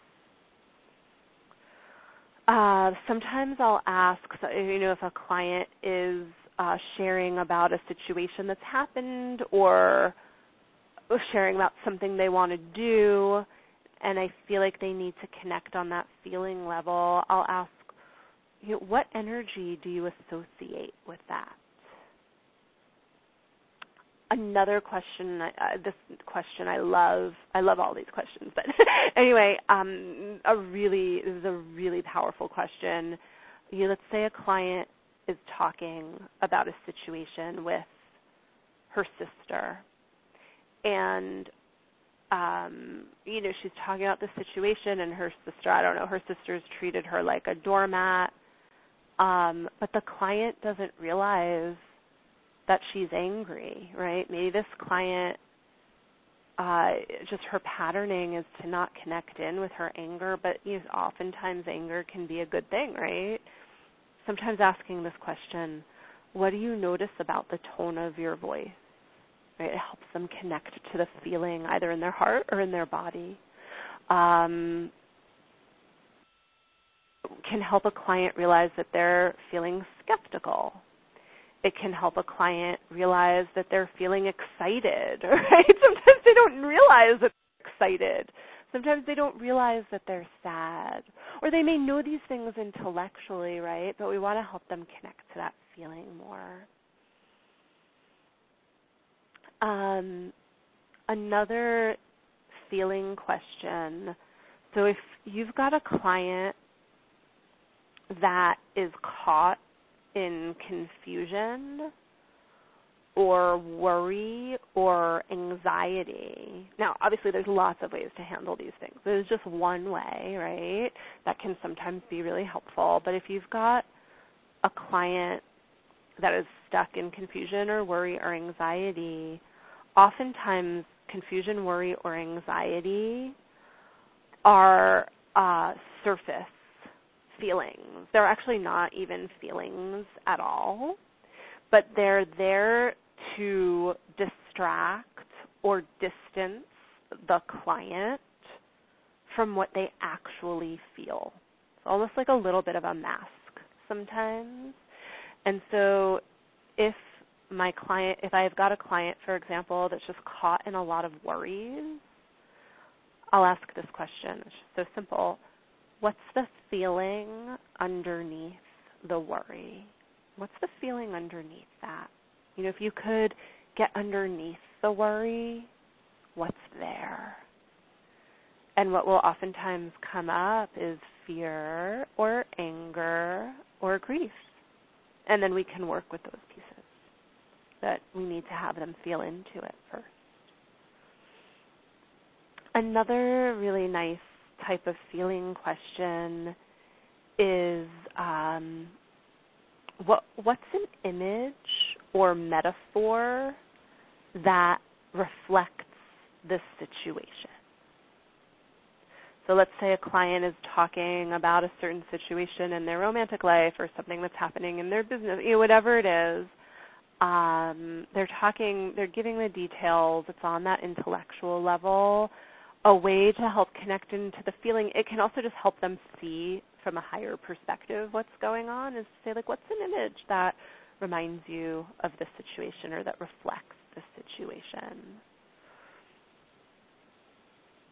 Uh, sometimes I'll ask, you know, if a client is uh, sharing about a situation that's happened or sharing about something they want to do, and I feel like they need to connect on that feeling level, I'll ask, you know, what energy do you associate with that? Another question, uh, this question I love, I love all these questions, but anyway, um, a really, this is a really powerful question. You know, let's say a client is talking about a situation with her sister, and, um, you know, she's talking about the situation, and her sister, I don't know, her sister's treated her like a doormat, um, but the client doesn't realize that she's angry, right? Maybe this client, uh, just her patterning is to not connect in with her anger, but you know, oftentimes anger can be a good thing, right? Sometimes asking this question, what do you notice about the tone of your voice? Right? It helps them connect to the feeling either in their heart or in their body. Um, can help a client realize that they're feeling skeptical. It can help a client realize that they're feeling excited, right? Sometimes they don't realize that they're excited. Sometimes they don't realize that they're sad. Or they may know these things intellectually, right? But we want to help them connect to that feeling more. Um, another feeling question. So if you've got a client that is caught in confusion or worry or anxiety. Now, obviously, there's lots of ways to handle these things. There's just one way, right, that can sometimes be really helpful. But if you've got a client that is stuck in confusion or worry or anxiety, oftentimes confusion, worry, or anxiety are uh, surface feelings. They're actually not even feelings at all, but they're there to distract or distance the client from what they actually feel. It's almost like a little bit of a mask sometimes. And so if my client, if I've got a client, for example, that's just caught in a lot of worries, I'll ask this question. It's just so simple. What's the feeling underneath the worry? What's the feeling underneath that? You know, if you could get underneath the worry, what's there? And what will oftentimes come up is fear or anger or grief. And then we can work with those pieces. But we need to have them feel into it first. Another really nice type of feeling question is um, what what's an image or metaphor that reflects this situation? So let's say a client is talking about a certain situation in their romantic life or something that's happening in their business, you know, whatever it is. Um, they're talking, they're giving the details. It's on that intellectual level. A way to help connect into the feeling. It can also just help them see from a higher perspective what's going on, is to say, like, what's an image that reminds you of the situation or that reflects the situation?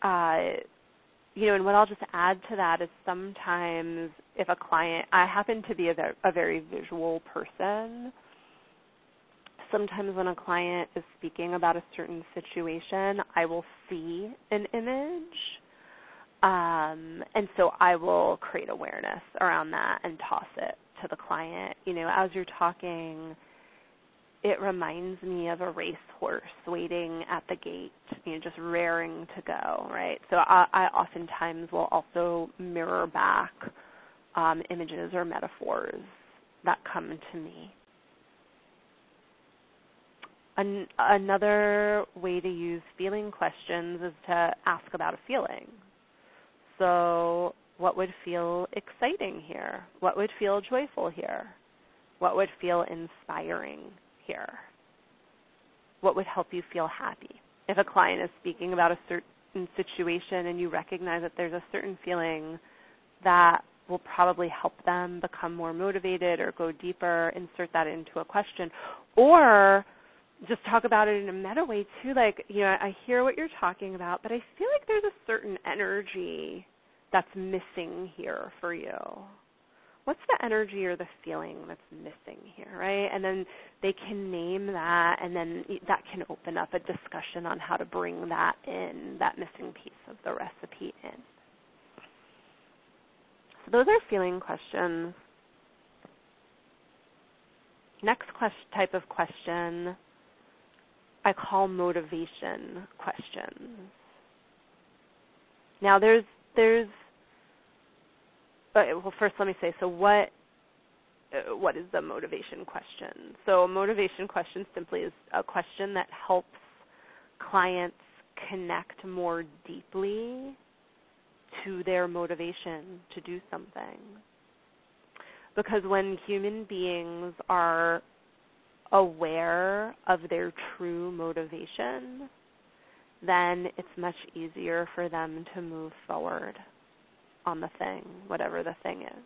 uh, you know, and what I'll just add to that is sometimes if a client, I happen to be a, a very visual person. Sometimes when a client is speaking about a certain situation, I will see an image. Um, and so I will create awareness around that and toss it to the client. You know, as you're talking, it reminds me of a racehorse waiting at the gate, you know, just raring to go, right? So I, I oftentimes will also mirror back um, images or metaphors that come to me. An- another way to use feeling questions is to ask about a feeling. So what would feel exciting here? What would feel joyful here? What would feel inspiring here? What would help you feel happy? If a client is speaking about a certain situation and you recognize that there's a certain feeling that will probably help them become more motivated or go deeper, insert that into a question. Or just talk about it in a meta way too, like, you know, I hear what you're talking about, but I feel like there's a certain energy that's missing here for you. What's the energy or the feeling that's missing here, right? And then they can name that, and then that can open up a discussion on how to bring that in, that missing piece of the recipe in. So those are feeling questions. Next quest- type of question I call motivation questions. Now there's, there's well, first let me say, so what uh, what is the motivation question? So a motivation question simply is a question that helps clients connect more deeply to their motivation to do something. Because when human beings are aware of their true motivation, then it's much easier for them to move forward on the thing, whatever the thing is.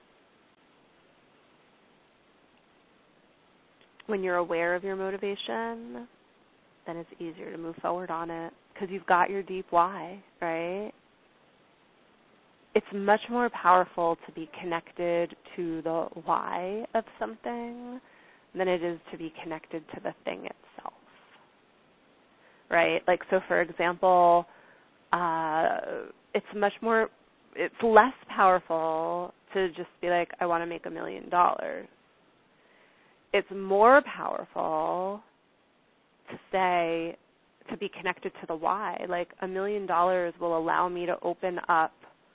When you're aware of your motivation, then it's easier to move forward on it because you've got your deep why, right? It's much more powerful to be connected to the why of something than it is to be connected to the thing itself, right? Like, so for example, uh, it's much more, it's less powerful to just be like, I want to make a million dollars. It's more powerful to say, to be connected to the why. Like, a million dollars will allow me to open up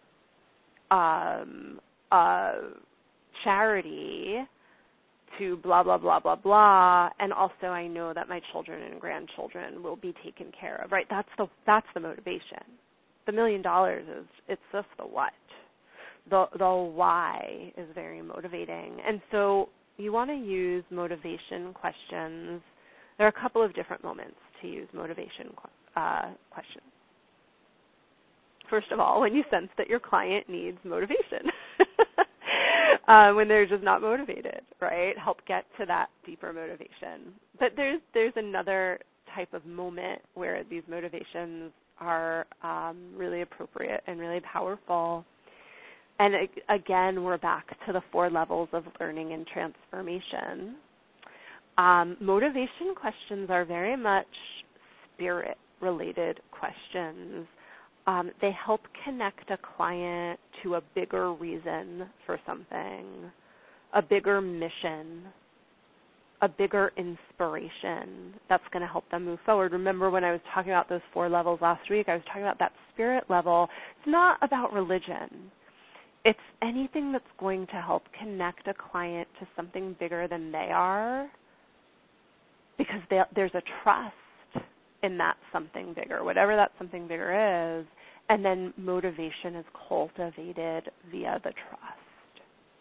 um, a charity to blah, blah, blah, blah, blah, and also I know that my children and grandchildren will be taken care of, right? That's the that's the motivation. The million dollars is, it's just the what. The, the why is very motivating. And so you want to use motivation questions. There are a couple of different moments to use motivation uh, questions. First of all, when you sense that your client needs motivation. Uh, when they're just not motivated, right? Help get to that deeper motivation. But there's there's another type of moment where these motivations are um, really appropriate and really powerful. And again, we're back to the four levels of learning and transformation. Um, motivation questions are very much spirit-related questions. Um, they help connect a client to a bigger reason for something, a bigger mission, a bigger inspiration that's going to help them move forward. Remember when I was talking about those four levels last week, I was talking about that spirit level. It's not about religion. It's anything that's going to help connect a client to something bigger than they are, because they, there's a trust in that something bigger, whatever that something bigger is, and then motivation is cultivated via the trust.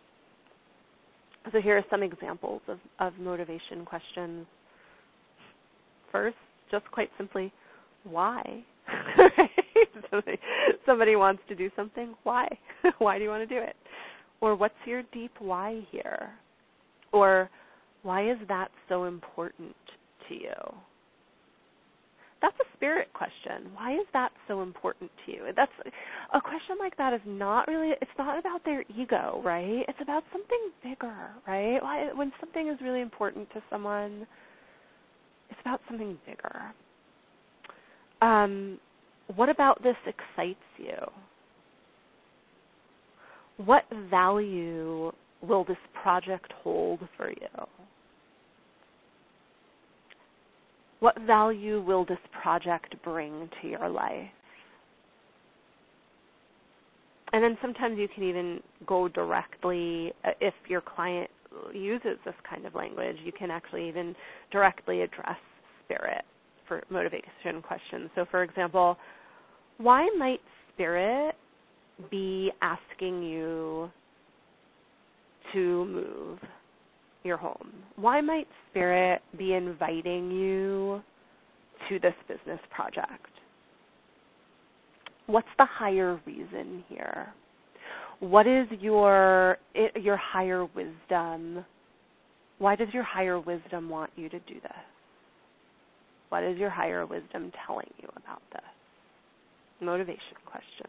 So here are some examples of, of motivation questions. First, just quite simply, why? somebody, somebody wants to do something, why? Why do you want to do it? Or what's your deep why here? Or why is that so important to you? That's a spirit question. Why is that so important to you? That's a question like that is not really, it's not about their ego, right? It's about something bigger, right? Why, when something is really important to someone, it's about something bigger. Um, what about this excites you? What value will this project hold for you? What value will this project bring to your life? And then sometimes you can even go directly, uh, if your client uses this kind of language, you can actually even directly address spirit for motivation questions. So for example, why might spirit be asking you to move your home? Why might spirit be inviting you to this business project? What's the higher reason here? What is your your higher wisdom? Why does your higher wisdom want you to do this? What is your higher wisdom telling you about this? Motivation question.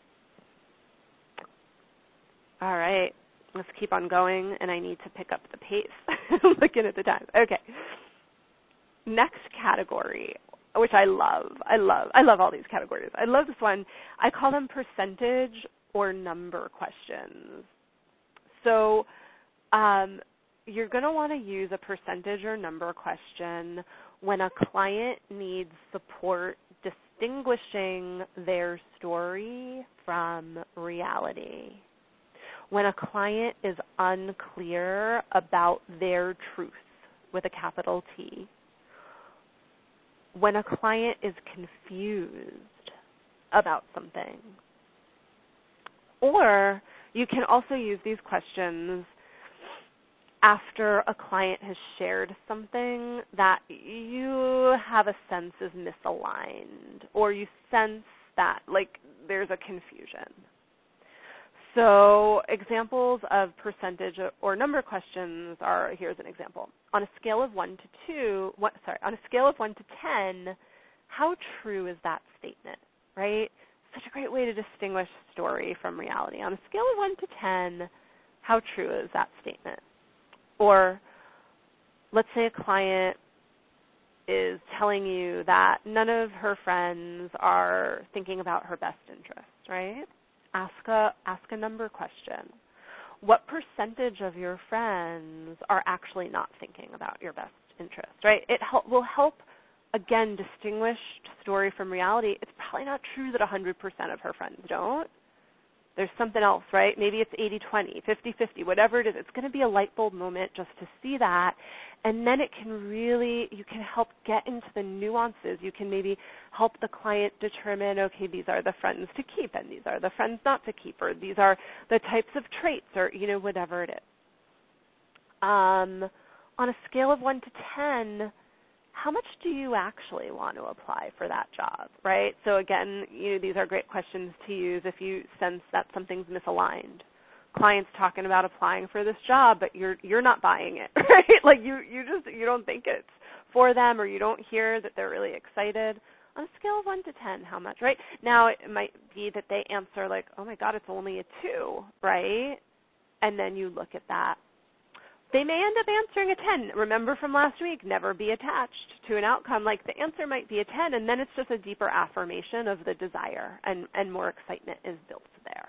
All right. Let's keep on going, and I need to pick up the pace. Looking at the time. Okay. Next category, which I love. I love. I love all these categories. I love this one. I call them percentage or number questions. So um, you're going to want to use a percentage or number question when a client needs support distinguishing their story from reality. When a client is unclear about their truth with a capital T. When a client is confused about something. Or you can also use these questions after a client has shared something that you have a sense is misaligned, or you sense that like there's a confusion. So examples of percentage or number questions are, here's an example. On a scale of one to two, what, sorry, on a scale of one to ten, how true is that statement, right? Such a great way to distinguish story from reality. On a scale of one to ten, how true is that statement? Or let's say a client is telling you that none of her friends are thinking about her best interest, right? Ask a, ask a number question. What percentage of your friends are actually not thinking about your best interest, right? It hel- will help, again, distinguish story from reality. It's probably not true that one hundred percent of her friends don't. There's something else, right? Maybe it's eighty twenty, fifty fifty, whatever it is. It's going to be a light bulb moment just to see that. And then it can really, you can help get into the nuances. You can maybe help the client determine, okay, these are the friends to keep and these are the friends not to keep, or these are the types of traits, or, you know, whatever it is. Um, on a scale of one to ten, how much do you actually want to apply for that job, right? So again, you know, these are great questions to use if you sense that something's misaligned. Clients talking about applying for this job, but you're you're not buying it, right? Like you you just you don't think it's for them, or you don't hear that they're really excited. On a scale of one to ten, how much, right? Now it might be that they answer like, oh my God, it's only a two, right? And then you look at that. They may end up answering a ten. Remember from last week, never be attached to an outcome. Like the answer might be a ten, and then it's just a deeper affirmation of the desire, and, and more excitement is built there.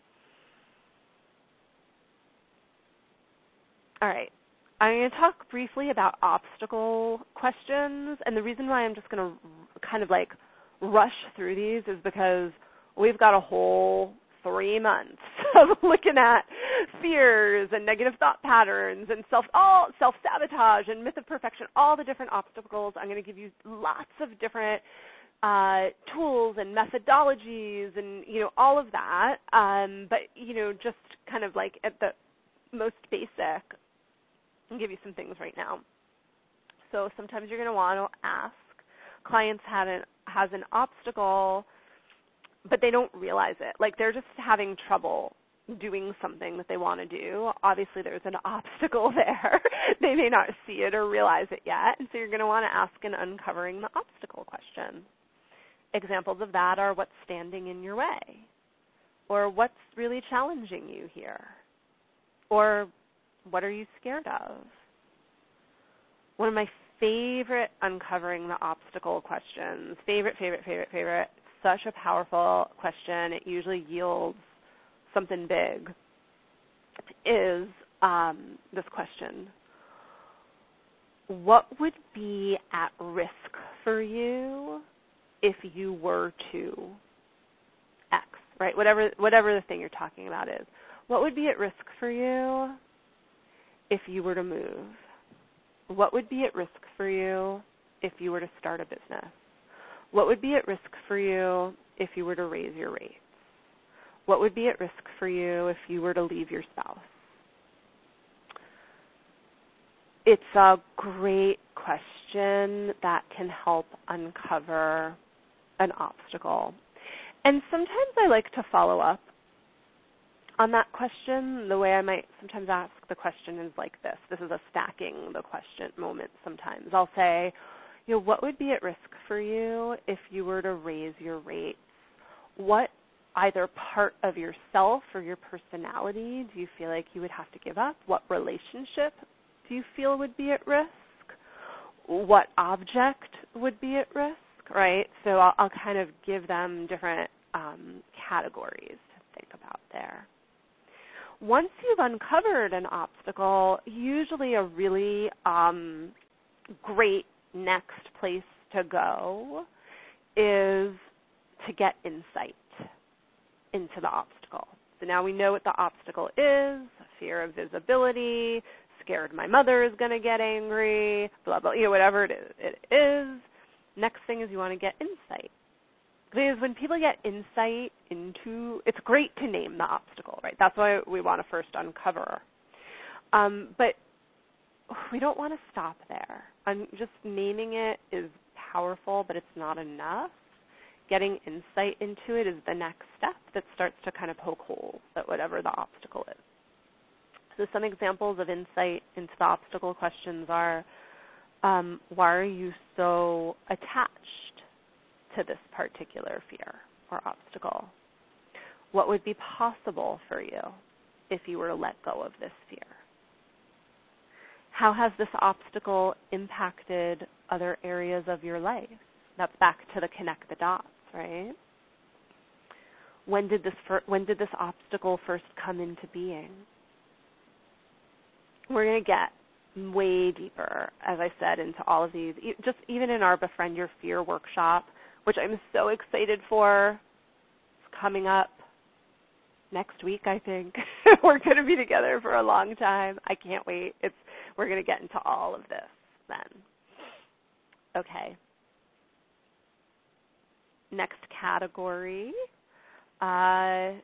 All right. I'm going to talk briefly about obstacle questions, and the reason why I'm just going to kind of like rush through these is because we've got a whole three months of looking at fears and negative thought patterns and self all self-sabotage and myth of perfection, all the different obstacles. I'm going to give you lots of different uh, tools and methodologies and, you know, all of that. Um, but, you know, just kind of like at the most basic, I'll give you some things right now. So sometimes you're going to want to ask. Clients had an, has an obstacle, but they don't realize it. Like they're just having trouble doing something that they want to do, obviously there's an obstacle there. They may not see it or realize it yet, and so you're going to want to ask an uncovering the obstacle question. Examples of that are what's standing in your way, or what's really challenging you here, or what are you scared of? One of my favorite uncovering the obstacle questions, favorite, favorite, favorite, favorite, such a powerful question, it usually yields something big, is um, this question. What would be at risk for you if you were to X, right? Whatever, whatever the thing you're talking about is. What would be at risk for you if you were to move? What would be at risk for you if you were to start a business? What would be at risk for you if you were to raise your rates? What would be at risk for you if you were to leave your spouse? It's a great question that can help uncover an obstacle. And sometimes I like to follow up on that question. The way I might sometimes ask the question is like this. This is a stacking the question moment sometimes. I'll say, you know, what would be at risk for you if you were to raise your rates? What either part of yourself or your personality do you feel like you would have to give up? What relationship do you feel would be at risk? What object would be at risk, right? So I'll, I'll kind of give them different um, categories to think about there. Once you've uncovered an obstacle, usually a really um, great next place to go is to get insight into the obstacle. So now we know what the obstacle is, fear of visibility, scared my mother is going to get angry, blah, blah, you know, whatever it is. It is. Next thing is you want to get insight. Because when people get insight into, it's great to name the obstacle, right? That's why we want to first uncover. Um, but we don't want to stop there. Um, just naming it is powerful, but it's not enough. Getting insight into it is the next step that starts to kind of poke holes at whatever the obstacle is. So some examples of insight into the obstacle questions are, um, why are you so attached to this particular fear or obstacle? What would be possible for you if you were to let go of this fear? How has this obstacle impacted other areas of your life? That's back to the connect the dots, right? When did this fir- when did this obstacle first come into being? We're going to get way deeper, as I said, into all of these. Just even in our Befriend Your Fear workshop, which I'm so excited for, it's coming up next week, I think. We're going to be together for a long time. I can't wait. It's we're going to get into all of this then. Okay. Next category uh,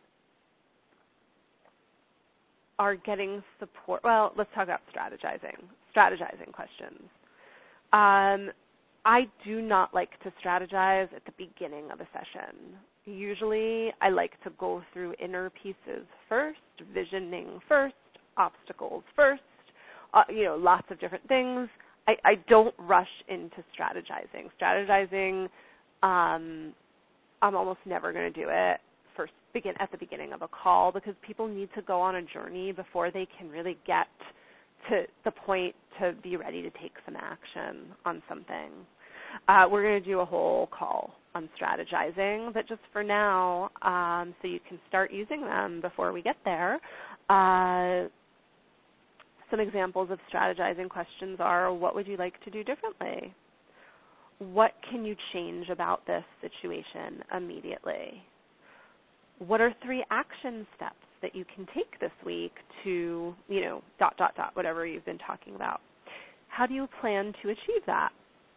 are getting support. Well, let's talk about strategizing. Strategizing questions. Um, I do not like to strategize at the beginning of a session. Usually I like to go through inner pieces first, visioning first, obstacles first, uh, you know, lots of different things. I, I don't rush into strategizing. Strategizing, um, I'm almost never going to do it first begin at the beginning of a call because people need to go on a journey before they can really get to the point to be ready to take some action on something. Uh, we're going to do a whole call on strategizing, but just for now, um, so you can start using them before we get there, uh, some examples of strategizing questions are, what would you like to do differently? What can you change about this situation immediately? What are three action steps that you can take this week to, you know, dot, dot, dot, whatever you've been talking about? How do you plan to achieve that?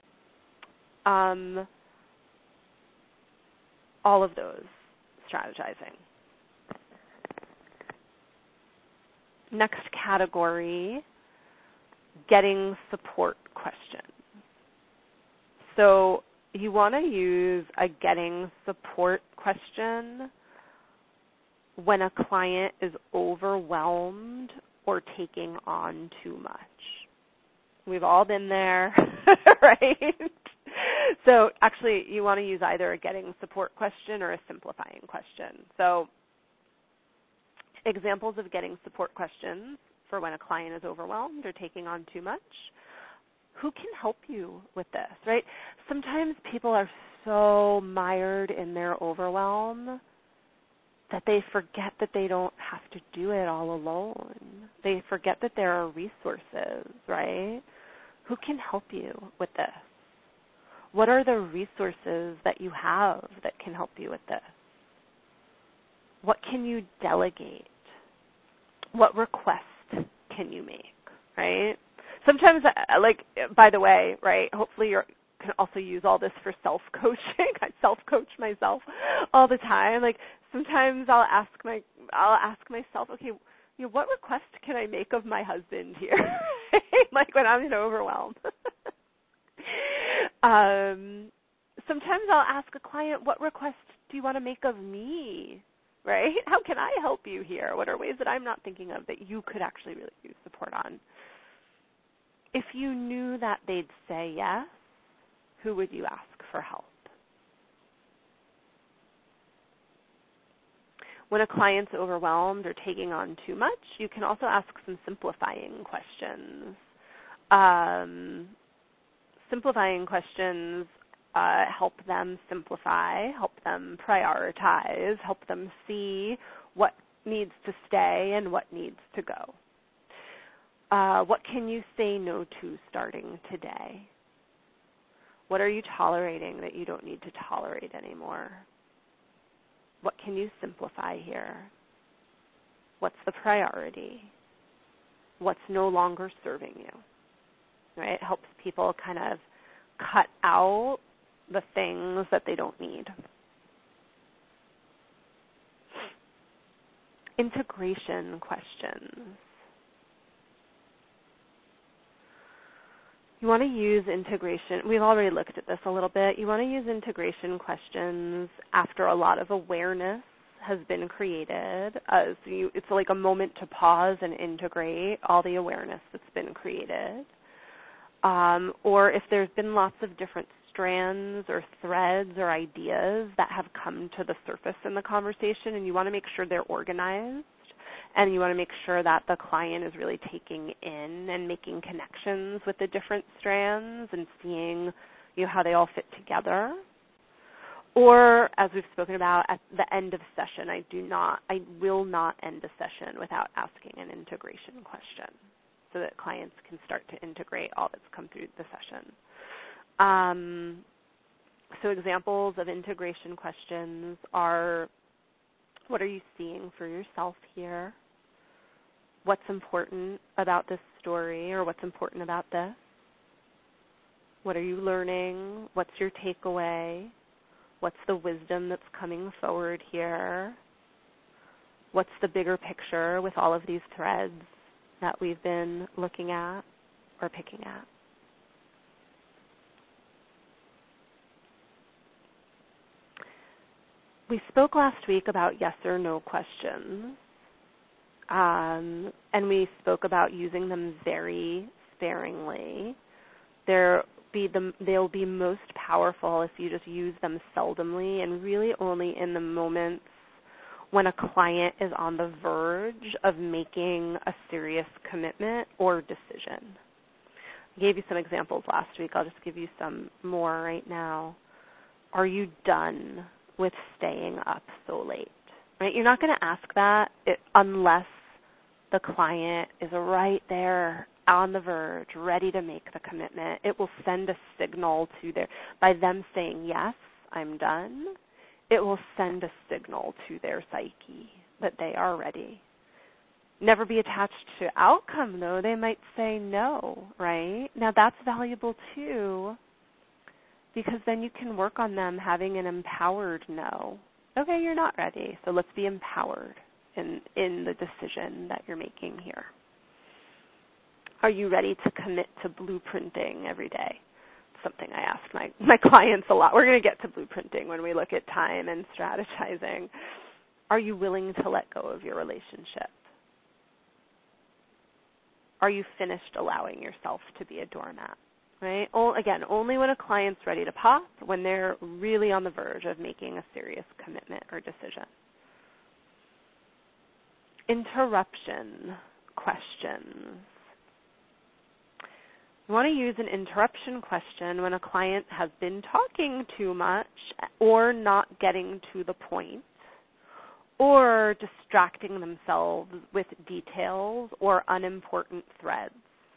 Um, all of those, strategizing. Next category, getting support questions. So you want to use a getting support question when a client is overwhelmed or taking on too much. We've all been there, right? So actually, you want to use either a getting support question or a simplifying question. So examples of getting support questions for when a client is overwhelmed or taking on too much. Who can help you with this, right? Sometimes people are so mired in their overwhelm that they forget that they don't have to do it all alone. They forget that there are resources, right? Who can help you with this? What are the resources that you have that can help you with this? What can you delegate? What request can you make, right? Sometimes, like, by the way, right, hopefully you can also use all this for self-coaching. I self-coach myself all the time. Like, sometimes I'll ask my, I'll ask myself, okay, you know, what request can I make of my husband here? Like when I'm in overwhelm. um, sometimes I'll ask a client, what request do you want to make of me? Right? How can I help you here? What are ways that I'm not thinking of that you could actually really use support on? If you knew that they'd say yes, who would you ask for help? When a client's overwhelmed or taking on too much, you can also ask some simplifying questions. Um, simplifying questions uh, help them simplify, help them prioritize, help them see what needs to stay and what needs to go. Uh, what can you say no to starting today? What are you tolerating that you don't need to tolerate anymore? What can you simplify here? What's the priority? What's no longer serving you? Right? It helps people kind of cut out the things that they don't need. Integration questions. You want to use integration. We've already looked at this a little bit. You want to use integration questions after a lot of awareness has been created. Uh, so you, it's like a moment to pause and integrate all the awareness that's been created. Um, or if there's been lots of different strands or threads or ideas that have come to the surface in the conversation, and you want to make sure they're organized. And you want to make sure that the client is really taking in and making connections with the different strands and seeing, you know, how they all fit together. Or, as we've spoken about, at the end of session, I do not, I will not end a session without asking an integration question so that clients can start to integrate all that's come through the session. Um, so examples of integration questions are, what are you seeing for yourself here? What's important about this story, or what's important about this? What are you learning? What's your takeaway? What's the wisdom that's coming forward here? What's the bigger picture with all of these threads that we've been looking at or picking at? We spoke last week about yes or no questions. Um, and we spoke about using them very sparingly. They're be the, they'll be most powerful if you just use them seldomly and really only in the moments when a client is on the verge of making a serious commitment or decision. I gave you some examples last week. I'll just give you some more right now. Are you done with staying up so late? Right? You're not going to ask that it, unless the client is right there on the verge, ready to make the commitment. It will send a signal to their, by them saying, yes, I'm done, it will send a signal to their psyche that they are ready. Never be attached to outcome, though. They might say no, right? Now, that's valuable, too, because then you can work on them having an empowered no. Okay, you're not ready, so let's be empowered in, in the decision that you're making here. Are you ready to commit to blueprinting every day? Something I ask my, my clients a lot. We're going to get to blueprinting when we look at time and strategizing. Are you willing to let go of your relationship? Are you finished allowing yourself to be a doormat? Right? O- again, only when a client's ready to pop, when they're really on the verge of making a serious commitment or decision. Interruption questions. You want to use an interruption question when a client has been talking too much or not getting to the point or distracting themselves with details or unimportant threads.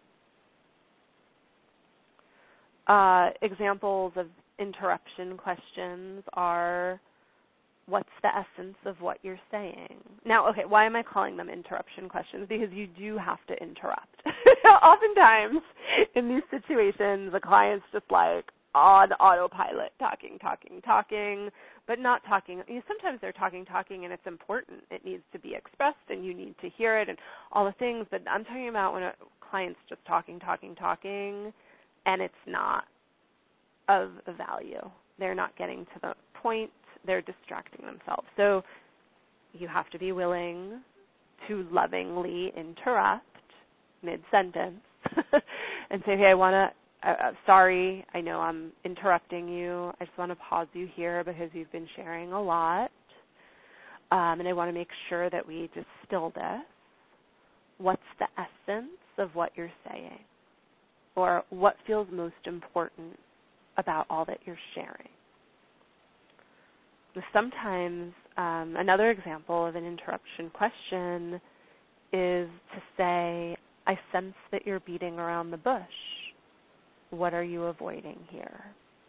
Uh, examples of interruption questions are, what's the essence of what you're saying? Now, okay, why am I calling them interruption questions? Because you do have to interrupt. Oftentimes, in these situations, the client's just like on autopilot, talking, talking, talking, but not talking. You know, sometimes they're talking, talking, and it's important. It needs to be expressed, and you need to hear it and all the things. But I'm talking about when a client's just talking, talking, talking, and it's not of value. They're not getting to the point. They're distracting themselves. So you have to be willing to lovingly interrupt mid-sentence and say, hey, I want to, uh, sorry, I know I'm interrupting you. I just want to pause you here because you've been sharing a lot. Um, and I want to make sure that we distill this. What's the essence of what you're saying? Or what feels most important about all that you're sharing? Sometimes um, another example of an interruption question is to say, I sense that you're beating around the bush. What are you avoiding here?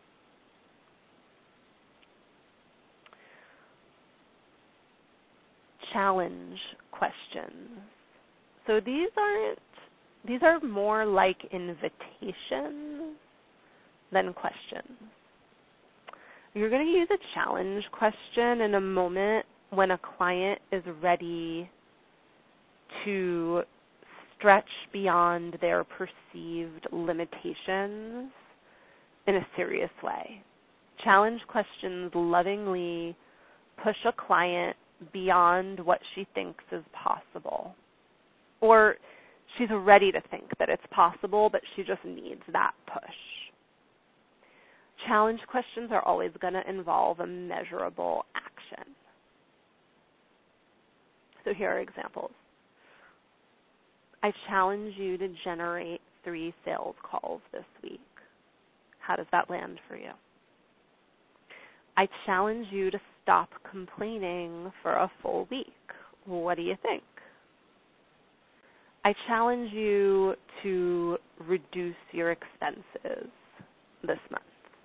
Challenge questions. So these aren't, these are more like invitations than questions. You're going to use a challenge question in a moment when a client is ready to stretch beyond their perceived limitations in a serious way. Challenge questions lovingly push a client beyond what she thinks is possible. Or she's ready to think that it's possible, but she just needs that push. Challenge questions are always going to involve a measurable action. So here are examples. I challenge you to generate three sales calls this week. How does that land for you? I challenge you to stop complaining for a full week. What do you think? I challenge you to reduce your expenses this month.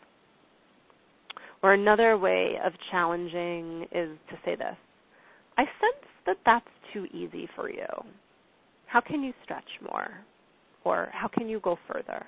Or another way of challenging is to say this. I sense that that's too easy for you. How can you stretch more? Or how can you go further?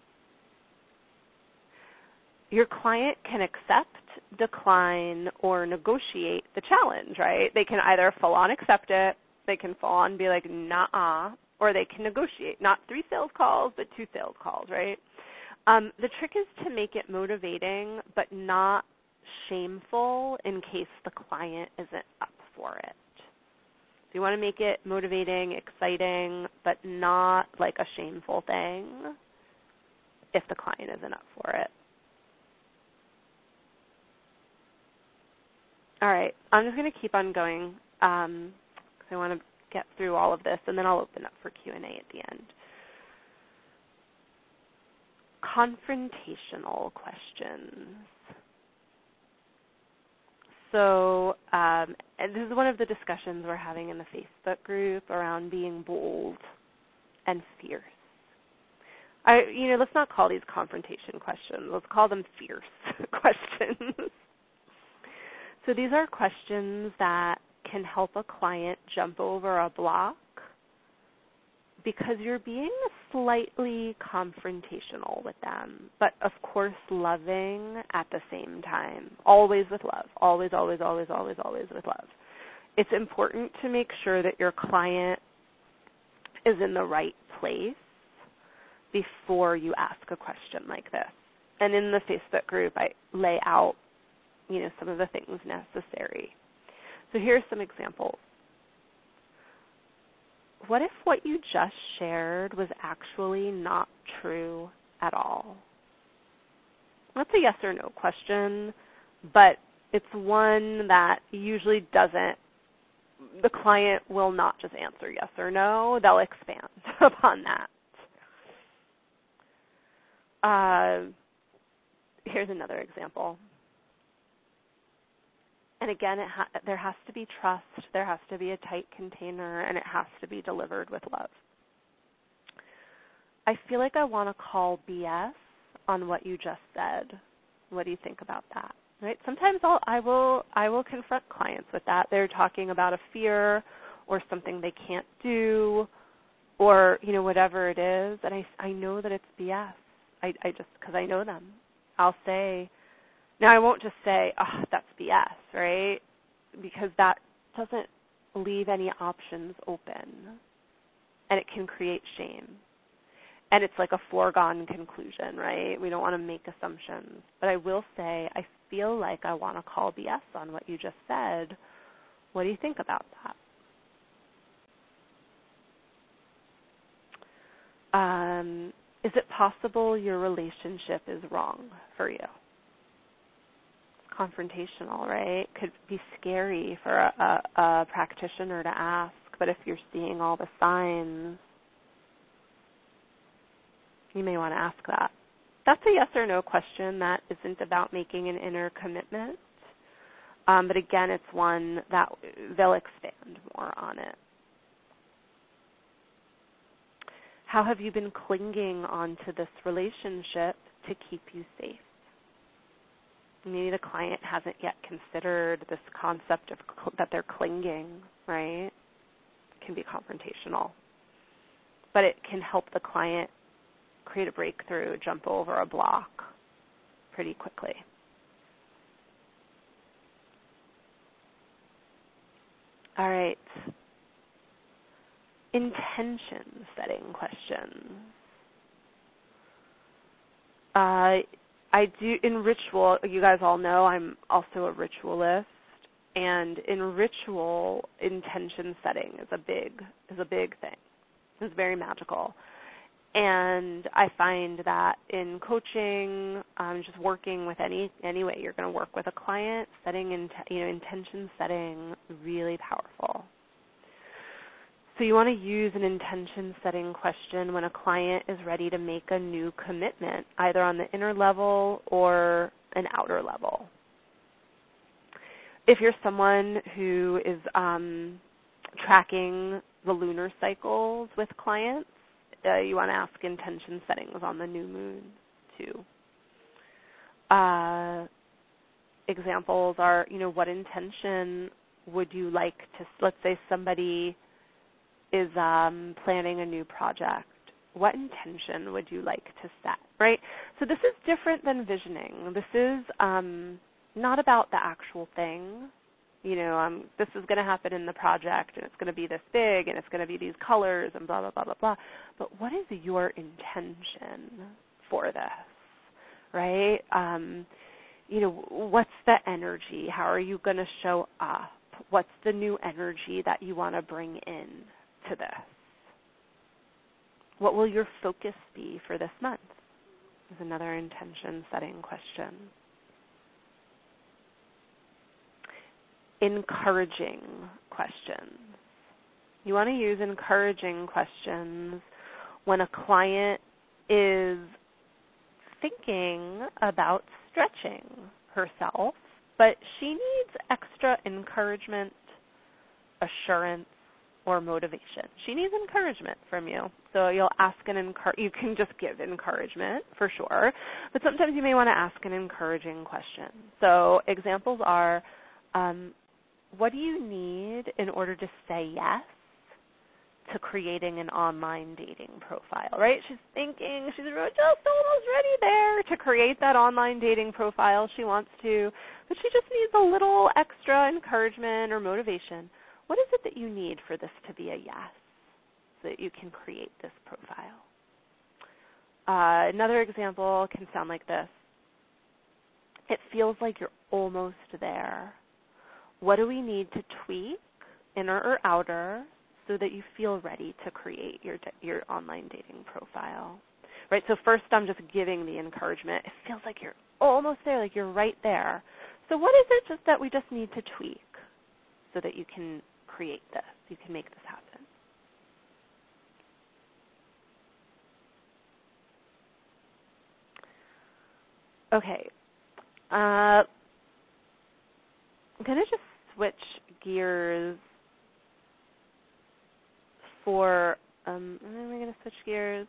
Your client can accept, decline, or negotiate the challenge, right? They can either full on accept it, they can full on be like, nah, or they can negotiate. Not three sales calls, but two sales calls, right? Um, the trick is to make it motivating, but not shameful in case the client isn't up for it. So you want to make it motivating, exciting, but not like a shameful thing if the client isn't up for it. All right, I'm just going to keep on going um, because I want to get through all of this, and then I'll open up for Q and A at the end. Confrontational questions. So um, and this is one of the discussions we're having in the Facebook group around being bold and fierce. I, you know, let's not call these confrontation questions. Let's call them fierce questions. So these are questions that can help a client jump over a block because you're being slightly confrontational with them, but of course loving at the same time. Always with love. Always, always, always, always, always with love. It's important to make sure that your client is in the right place before you ask a question like this. And in the Facebook group, I lay out, you know, some of the things necessary. So here's some examples. What if what you just shared was actually not true at all? That's a yes or no question, but it's one that usually doesn't, the client will not just answer yes or no, they'll expand upon that. Uh, here's another example. And again, it ha- there has to be trust, there has to be a tight container, and it has to be delivered with love. I feel like I want to call B S on what you just said. What do you think about that? Right? Sometimes I'll, I will I will confront clients with that. They're talking about a fear or something they can't do, or you know whatever it is, and I I know that it's B S. I I just because I know them, I'll say. Now, I won't just say, oh, that's B S, right? Because that doesn't leave any options open, and it can create shame. And it's like a foregone conclusion, right? We don't want to make assumptions. But I will say, I feel like I want to call B S on what you just said. What do you think about that? Um, is it possible your relationship is wrong for you? Confrontational, right? Could be scary for a, a, a practitioner to ask, but if you're seeing all the signs, you may want to ask that. That's a yes or no question. That isn't about making an inner commitment, um, but again, it's one that they'll expand more on it. How have you been clinging onto this relationship to keep you safe? Maybe the client hasn't yet considered this concept of cl- that they're clinging, right? It can be confrontational. But it can help the client create a breakthrough, jump over a block pretty quickly. All right. Intention setting questions. Uh, I do, in ritual, you guys all know I'm also a ritualist, and in ritual, intention setting is a big, is a big thing. It's very magical. And I find that in coaching, um, just working with any, any way you're going to work with a client, setting, in, you know, intention setting, really powerful. So you want to use an intention setting question when a client is ready to make a new commitment, either on the inner level or an outer level. If you're someone who is um, tracking the lunar cycles with clients, uh, you want to ask intention settings on the new moon too. Uh, examples are, you know, what intention would you like to, let's say somebody is um, planning a new project. What intention would you like to set, right? So this is different than visioning. This is um, not about the actual thing. You know, um, this is going to happen in the project, and it's going to be this big, and it's going to be these colors, and blah, blah, blah, blah, blah. But what is your intention for this, right? Um, you know, what's the energy? How are you going to show up? What's the new energy that you want to bring in to this? What will your focus be for this month? Is another intention setting question. Encouraging questions. You want to use encouraging questions when a client is thinking about stretching herself, but she needs extra encouragement, assurance, or motivation. She needs encouragement from you. So you'll ask an encourage. You can just give encouragement for sure, but sometimes you may want to ask an encouraging question. So examples are, um, what do you need in order to say yes to creating an online dating profile, right? She's thinking, she's just almost ready there to create that online dating profile she wants to, but she just needs a little extra encouragement or motivation. What is it that you need for this to be a yes so that you can create this profile? Uh, another example can sound like this. It feels like you're almost there. what do we need to tweak, inner or outer, so that you feel ready to create your your online dating profile, right? So first I'm just giving the encouragement. It feels like you're almost there, like you're right there. So what is it just that we just need to tweak so that you can create this, you can make this happen? Okay. Uh, I'm going to just switch gears for, um, am I going to switch gears?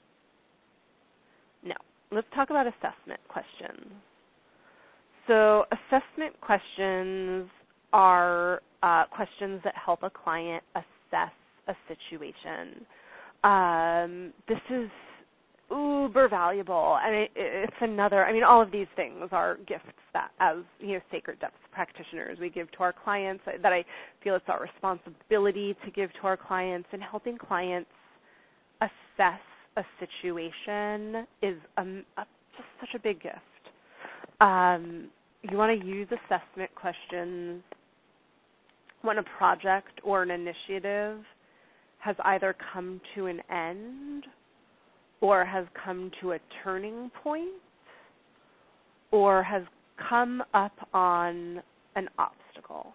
No. Let's talk about assessment questions. So assessment questions are uh, questions that help a client assess a situation. Um, this is uber valuable. I mean, it's another, I mean, all of these things are gifts that as, you know, Sacred Depths practitioners we give to our clients, that I feel it's our responsibility to give to our clients, and helping clients assess a situation is um, a, just such a big gift. Um, you want to use assessment questions when a project or an initiative has either come to an end or has come to a turning point or has come up on an obstacle.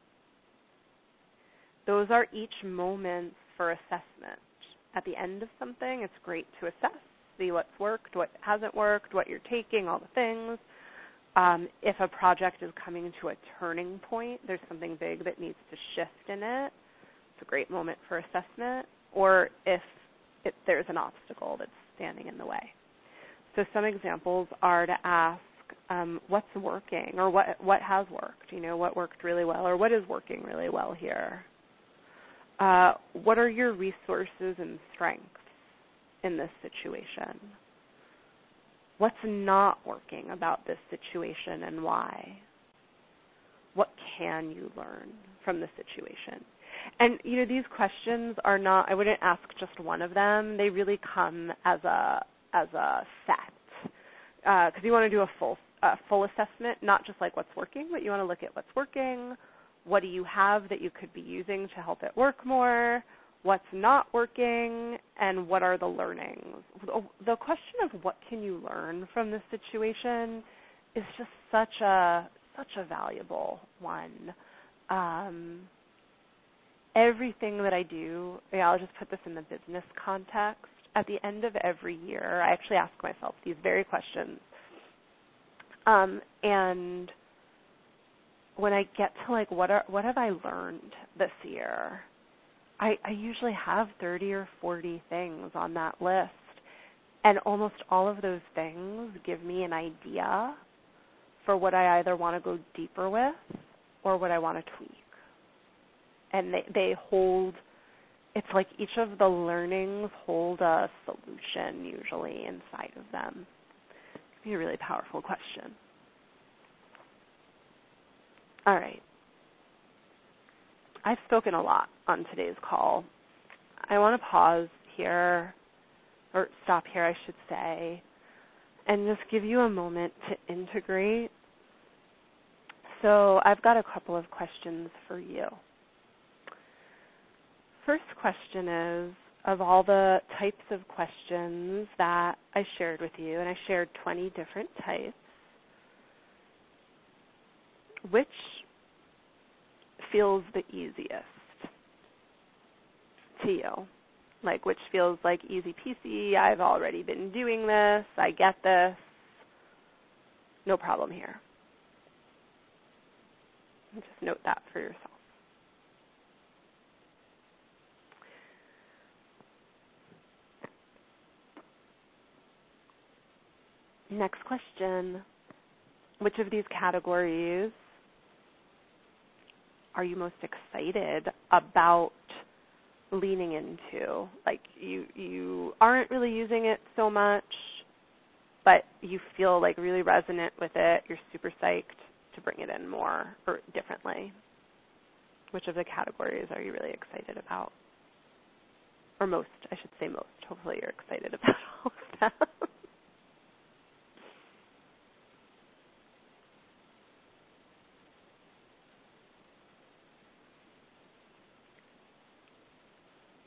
Those are each moments for assessment. At the end of something, it's great to assess, see what's worked, what hasn't worked, what you're taking, all the things. Um, if a project is coming to a turning point, there's something big that needs to shift in it, it's a great moment for assessment. Or if it, there's an obstacle that's standing in the way. So some examples are to ask, um, what's working, or what what has worked? You know, what worked really well, or what is working really well here? Uh, what are your resources and strengths in this situation? What's not working about this situation and why? What can you learn from the situation? And, you know, these questions are not, I wouldn't ask just one of them. They really come as a as a set. Because uh, you want to do a full, uh, full assessment, not just like what's working, but you want to look at what's working, what do you have that you could be using to help it work more, what's not working, and what are the learnings. The question of what can you learn from this situation is just such a, such a valuable one. Um, Everything that I do, yeah, I'll just put this in the business context. At the end of every year, I actually ask myself these very questions. Um, and when I get to like, what are what have I learned this year? I, I usually have thirty or forty things on that list. And almost all of those things give me an idea for what I either want to go deeper with or what I want to tweak. And they, they hold, it's like each of the learnings hold a solution usually inside of them. It's a really powerful question. All right. I've spoken a lot on today's call. I want to pause here, or stop here, I should say, and just give you a moment to integrate. So I've got a couple of questions for you. First question is, of all the types of questions that I shared with you, and I shared twenty different types, which feels the easiest to you? Like, which feels like easy peasy, I've already been doing this, I get this, no problem here. Just note that for yourself. Next question, which of these categories are you most excited about leaning into? Like you, you aren't really using it so much, but you feel like really resonant with it. You're super psyched to bring it in more or differently. Which of the categories are you really excited about? Or most, I should say most. Hopefully you're excited about all of them.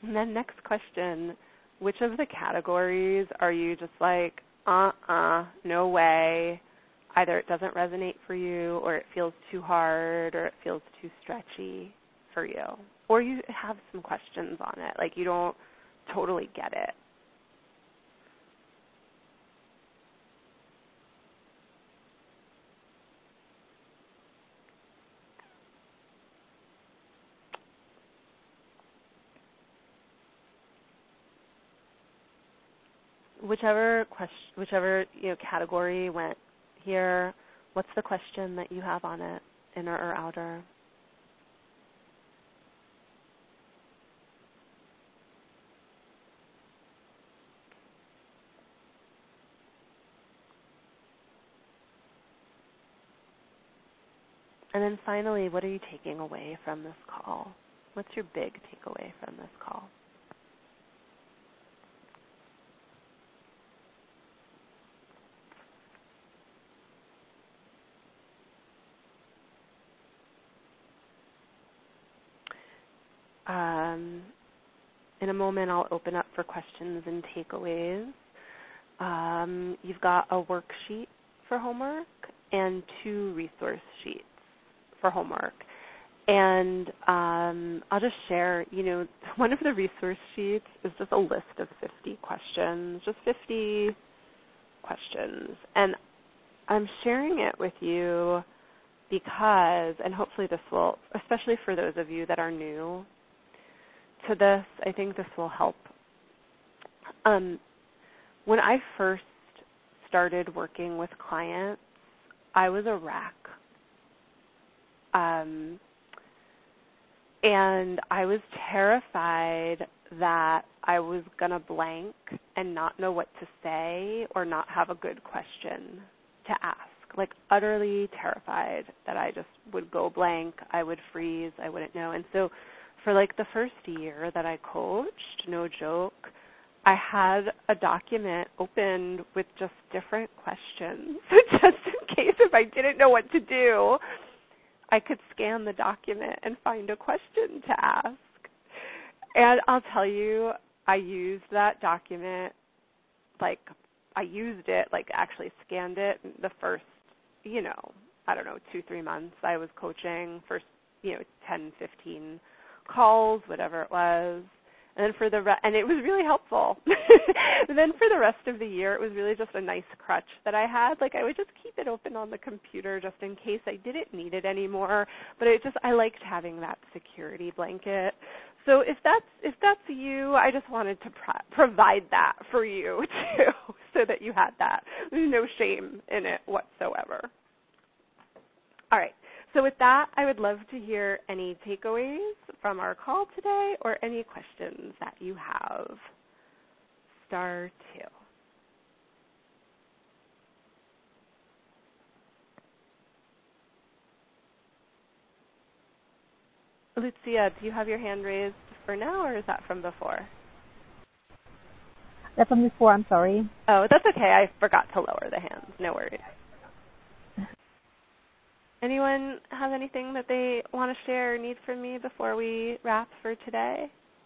And then next question, which of the categories are you just like, uh-uh, no way, either it doesn't resonate for you or it feels too hard or it feels too stretchy for you? Or you have some questions on it, like you don't totally get it. Whichever question, whichever you know category went here, what's the question that you have on it, inner or outer? And then finally, what are you taking away from this call? What's your big takeaway from this call? Um, in a moment, I'll open up for questions and takeaways. Um, you've got a worksheet for homework and two resource sheets for homework. And um, I'll just share, you know, one of the resource sheets is just a list of fifty questions, just fifty questions. And I'm sharing it with you because, and hopefully this will, especially for those of you that are new to this, I think this will help. Um, when I first started working with clients, I was a wreck. Um, and I was terrified that I was going to blank and not know what to say or not have a good question to ask. Like utterly terrified that I just would go blank, I would freeze, I wouldn't know. And so for like the first year that I coached, no joke, I had a document opened with just different questions, just in case if I didn't know what to do, I could scan the document and find a question to ask. And I'll tell you, I used that document, like I used it, like actually scanned it the first, you know, I don't know, two, three months I was coaching, first, you know, ten, fifteen calls, whatever it was. And then for the re- and it was really helpful. And then for the rest of the year, it was really just a nice crutch that I had. Like I would just keep it open on the computer just in case I didn't need it anymore. But it just I liked having that security blanket. So if that's if that's you, I just wanted to pro- provide that for you too, so that you had that. There's no shame in it whatsoever. All right. So with that, I would love to hear any takeaways from our call today or any questions that you have. Star two. Lucia, do you have your hand raised for now, or is that from before? That's from before, I'm sorry. Oh, that's okay. I forgot to lower the hands. No worries. Anyone have anything that they want to share or need from me before we wrap for today?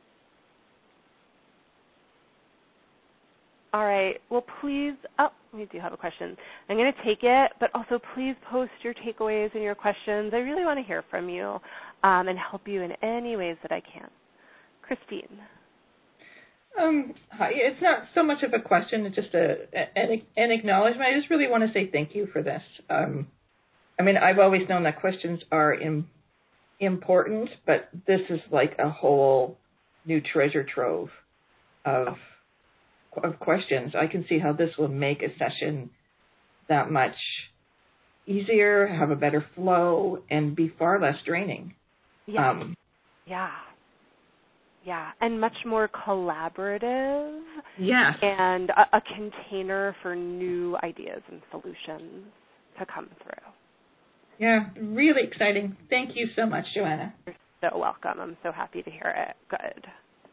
All right. Well, please, oh, we do have a question. I'm going to take it, but also please post your takeaways and your questions. I really want to hear from you um, and help you in any ways that I can. Christine. Um, hi. It's not so much of a question, it's just a, an, an acknowledgement. I just really want to say thank you for this. Um, I mean, I've always known that questions are im- important, but this is like a whole new treasure trove of of questions. I can see how this will make a session that much easier, have a better flow, and be far less draining. Yeah. Um, yeah. Yeah. And much more collaborative. Yes. And a, a container for new ideas and solutions to come through. Yeah, really exciting. Thank you so much, Joanna. You're so welcome. I'm so happy to hear it. Good.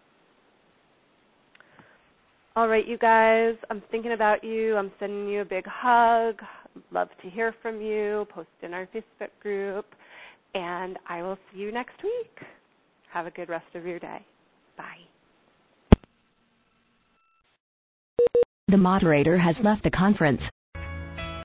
All right, you guys, I'm thinking about you. I'm sending you a big hug. Love to hear from you. Post in our Facebook group. And I will see you next week. Have a good rest of your day. Bye. The moderator has left the conference.